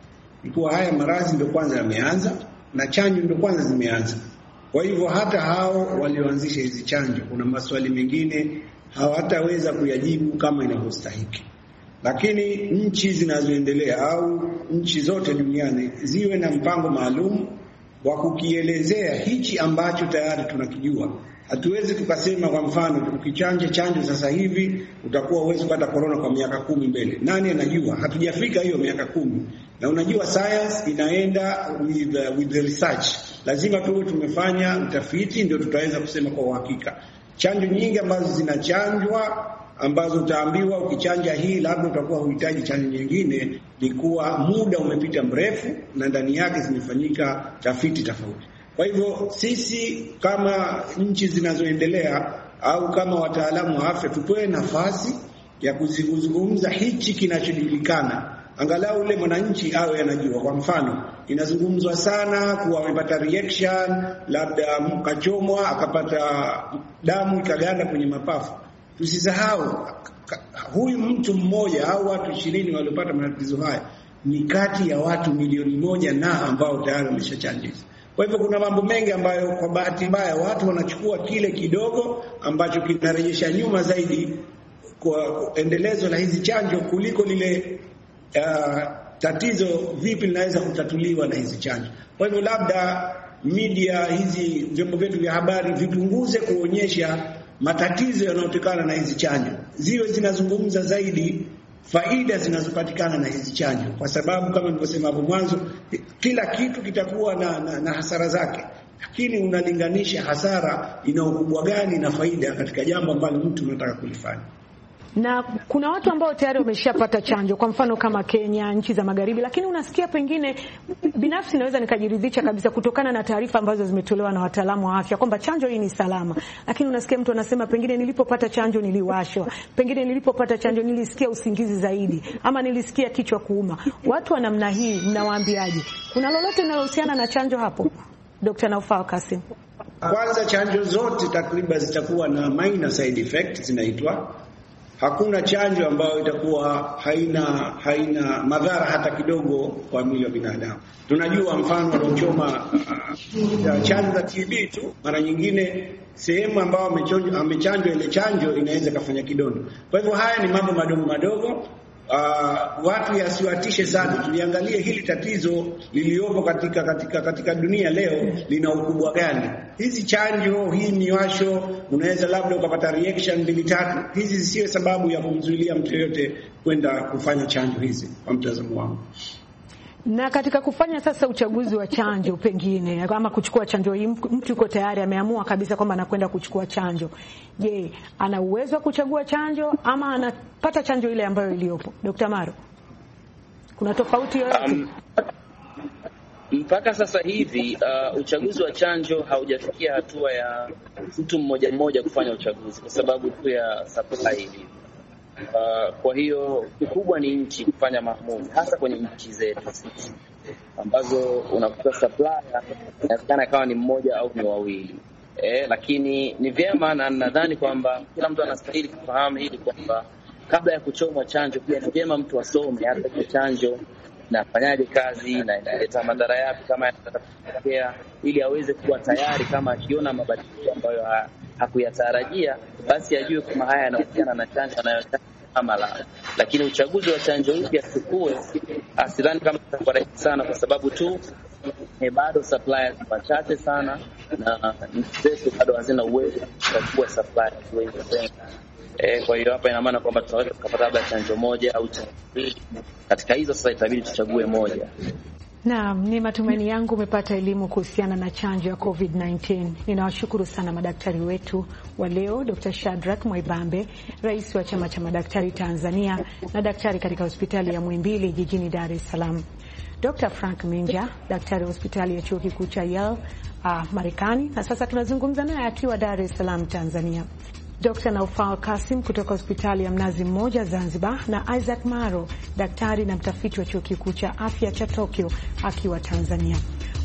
Kwa haya maradhi ndio kwanza yameanza na chanjo ndio kwanza zimeanza. Kwa hivyo hata hao walioanzisha hizi chanjo kuna maswali mengine hawataweza kuyajibu kama inavyostahili. Lakini nchi zinazoendelea au nchi zote duniani ziwe na mpango maalum wa kukielezea hichi ambacho tayari tunakijua. Hatuwezi tukasema kwa mfano ukichanja chanjo sasa hivi utakuwa uwezi kupata corona kwa miaka kumi mbele. Nani anajua? Hatujafika hiyo miaka kumi. Na unajua science inaenda with, uh, with the research. Lazima tuwe tumefanya utafiti ndio tutaweza kusema kwa uhakika. Chanjo nyingi ambazo zinachanjwa ambazo utaambiwa ukichanja hii labda utakuwa huhitaji chanjo nyingine, ni kuwa muda umepita mrefu na ndani yake zimefanyika tafiti tofauti. Kwa hivyo sisi kama nchi zinazoendelea au kama wataalamu wa afya tupewe nafasi ya kuzungumza hichi kinachojulikana, angalau ule mwananchi awe anajua. Kwa mfano inazungumzwa sana kuwa amepata reaction, labda mkachomwa akapata damu ikaganda kwenye mapafu. Tusisahau huyu mtu mmoja au watu ishirini waliopata matatizo haya ni kati ya watu milioni moja na ambao tayari wameshachanjwa. Kwa hivyo kuna mambo mengi ambayo kwa bahati mbaya watu wanachukua kile kidogo ambacho kinarejesha nyuma zaidi kwa endelezo la hizi chanjo kuliko lile uh, tatizo vipi linaweza kutatuliwa na hizi chanjo. Kwa hivyo labda media hizi, vyombo vyetu vya habari vipunguze kuonyesha matatizo yanayotokana na hizi chanjo, ziwe zinazungumza zaidi faida zinazopatikana na hizi chanjo, kwa sababu kama nilivyosema hapo mwanzo, kila kitu kitakuwa na, na, na hasara zake, lakini unalinganisha hasara ina ukubwa gani na faida katika jambo ambalo mtu anataka kulifanya. Na kuna watu ambao tayari wameshapata chanjo, kwa mfano kama Kenya, nchi za magharibi, lakini unasikia pengine, binafsi naweza nikajiridhisha kabisa kutokana na taarifa ambazo zimetolewa na wataalamu wa afya kwamba chanjo hii ni salama, lakini unasikia mtu anasema pengine nilipopata chanjo niliwashwa, pengine nilipopata chanjo nilisikia usingizi zaidi, ama nilisikia kichwa kuuma. Watu wa namna hii mnawaambiaje? Kuna lolote linalohusiana na chanjo hapo, Daktari Naufal Kasim? Kwanza, chanjo zote takriban zitakuwa na minor side effect zinaitwa. Hakuna chanjo ambayo itakuwa haina haina madhara hata kidogo kwa mwili wa binadamu. Tunajua mfano anaochoma uh, chanjo za T B tu, mara nyingine sehemu ambayo amechanjwa ile chanjo inaweza kufanya kidondo. Kwa hivyo haya ni mambo madogo madogo. Uh, watu yasiwatishe sana. Tuliangalie hili tatizo liliopo katika katika katika dunia leo lina ukubwa gani. Hizi chanjo, hii miwasho, unaweza labda ukapata reaction mbili tatu. Hizi zisiwe sababu ya kumzuilia mtu yeyote kwenda kufanya chanjo hizi, kwa mtazamo wangu. Na katika kufanya sasa uchaguzi wa chanjo, pengine ama kuchukua chanjo hii, mtu yuko tayari ameamua kabisa kwamba anakwenda kuchukua chanjo. Je, ana uwezo wa kuchagua chanjo ama anapata chanjo ile ambayo iliyopo? Daktari Maro, kuna tofauti yoyote? Um, mpaka sasa hivi uh, uchaguzi wa chanjo haujafikia hatua ya mtu mmoja mmoja kufanya uchaguzi kwa sababu tu ya supply hivi. Uh, kwa hiyo kikubwa ni nchi kufanya maamuzi, hasa kwenye nchi zetu sisi ambazo unakuta supplier inawezekana kama ni mmoja au ni wawili. Eh, lakini ni vyema na nadhani kwamba kila mtu anastahili kufahamu hili kwamba kabla ya kuchomwa chanjo pia ni vyema mtu asome hata kwa chanjo nafanyaje kazi na inaleta madhara yapi kama yatatokea, ili aweze kuwa tayari kama akiona mabadiliko ambayo ha, hakuyatarajia, basi ajue kama haya yanahusiana na chanjo anayotaka ama la. Lakini uchaguzi wa chanjo hii asichukue, asidhani kama itakuwa rahisi sana, kwa sababu tu ni bado suppliers wachache sana na nchi bado hazina uwezo wa kuchukua suppliers wengi sana. Eh, kwa hiyo hapa ina maana kwamba tunaweza kupata labda chanjo moja au chanjo mbili. Katika hizo sasa itabidi tuchague moja. Naam, ni matumaini yangu umepata elimu kuhusiana na chanjo ya COVID nineteen. Ninawashukuru sana madaktari wetu wa leo, Doctor Shadrack Mwaibambe, rais wa chama cha madaktari Tanzania na daktari katika hospitali ya Muhimbili jijini Dar es Salaam. Doctor Frank Minja, daktari wa hospitali ya chuo kikuu cha Yale uh, Marekani, na sasa tunazungumza naye akiwa Dar es Salaam Tanzania. Doctor Naufal Kasim kutoka hospitali ya Mnazi Mmoja Zanzibar, na Isaac Maro, daktari na mtafiti wa chuo kikuu cha afya cha Tokyo akiwa Tanzania.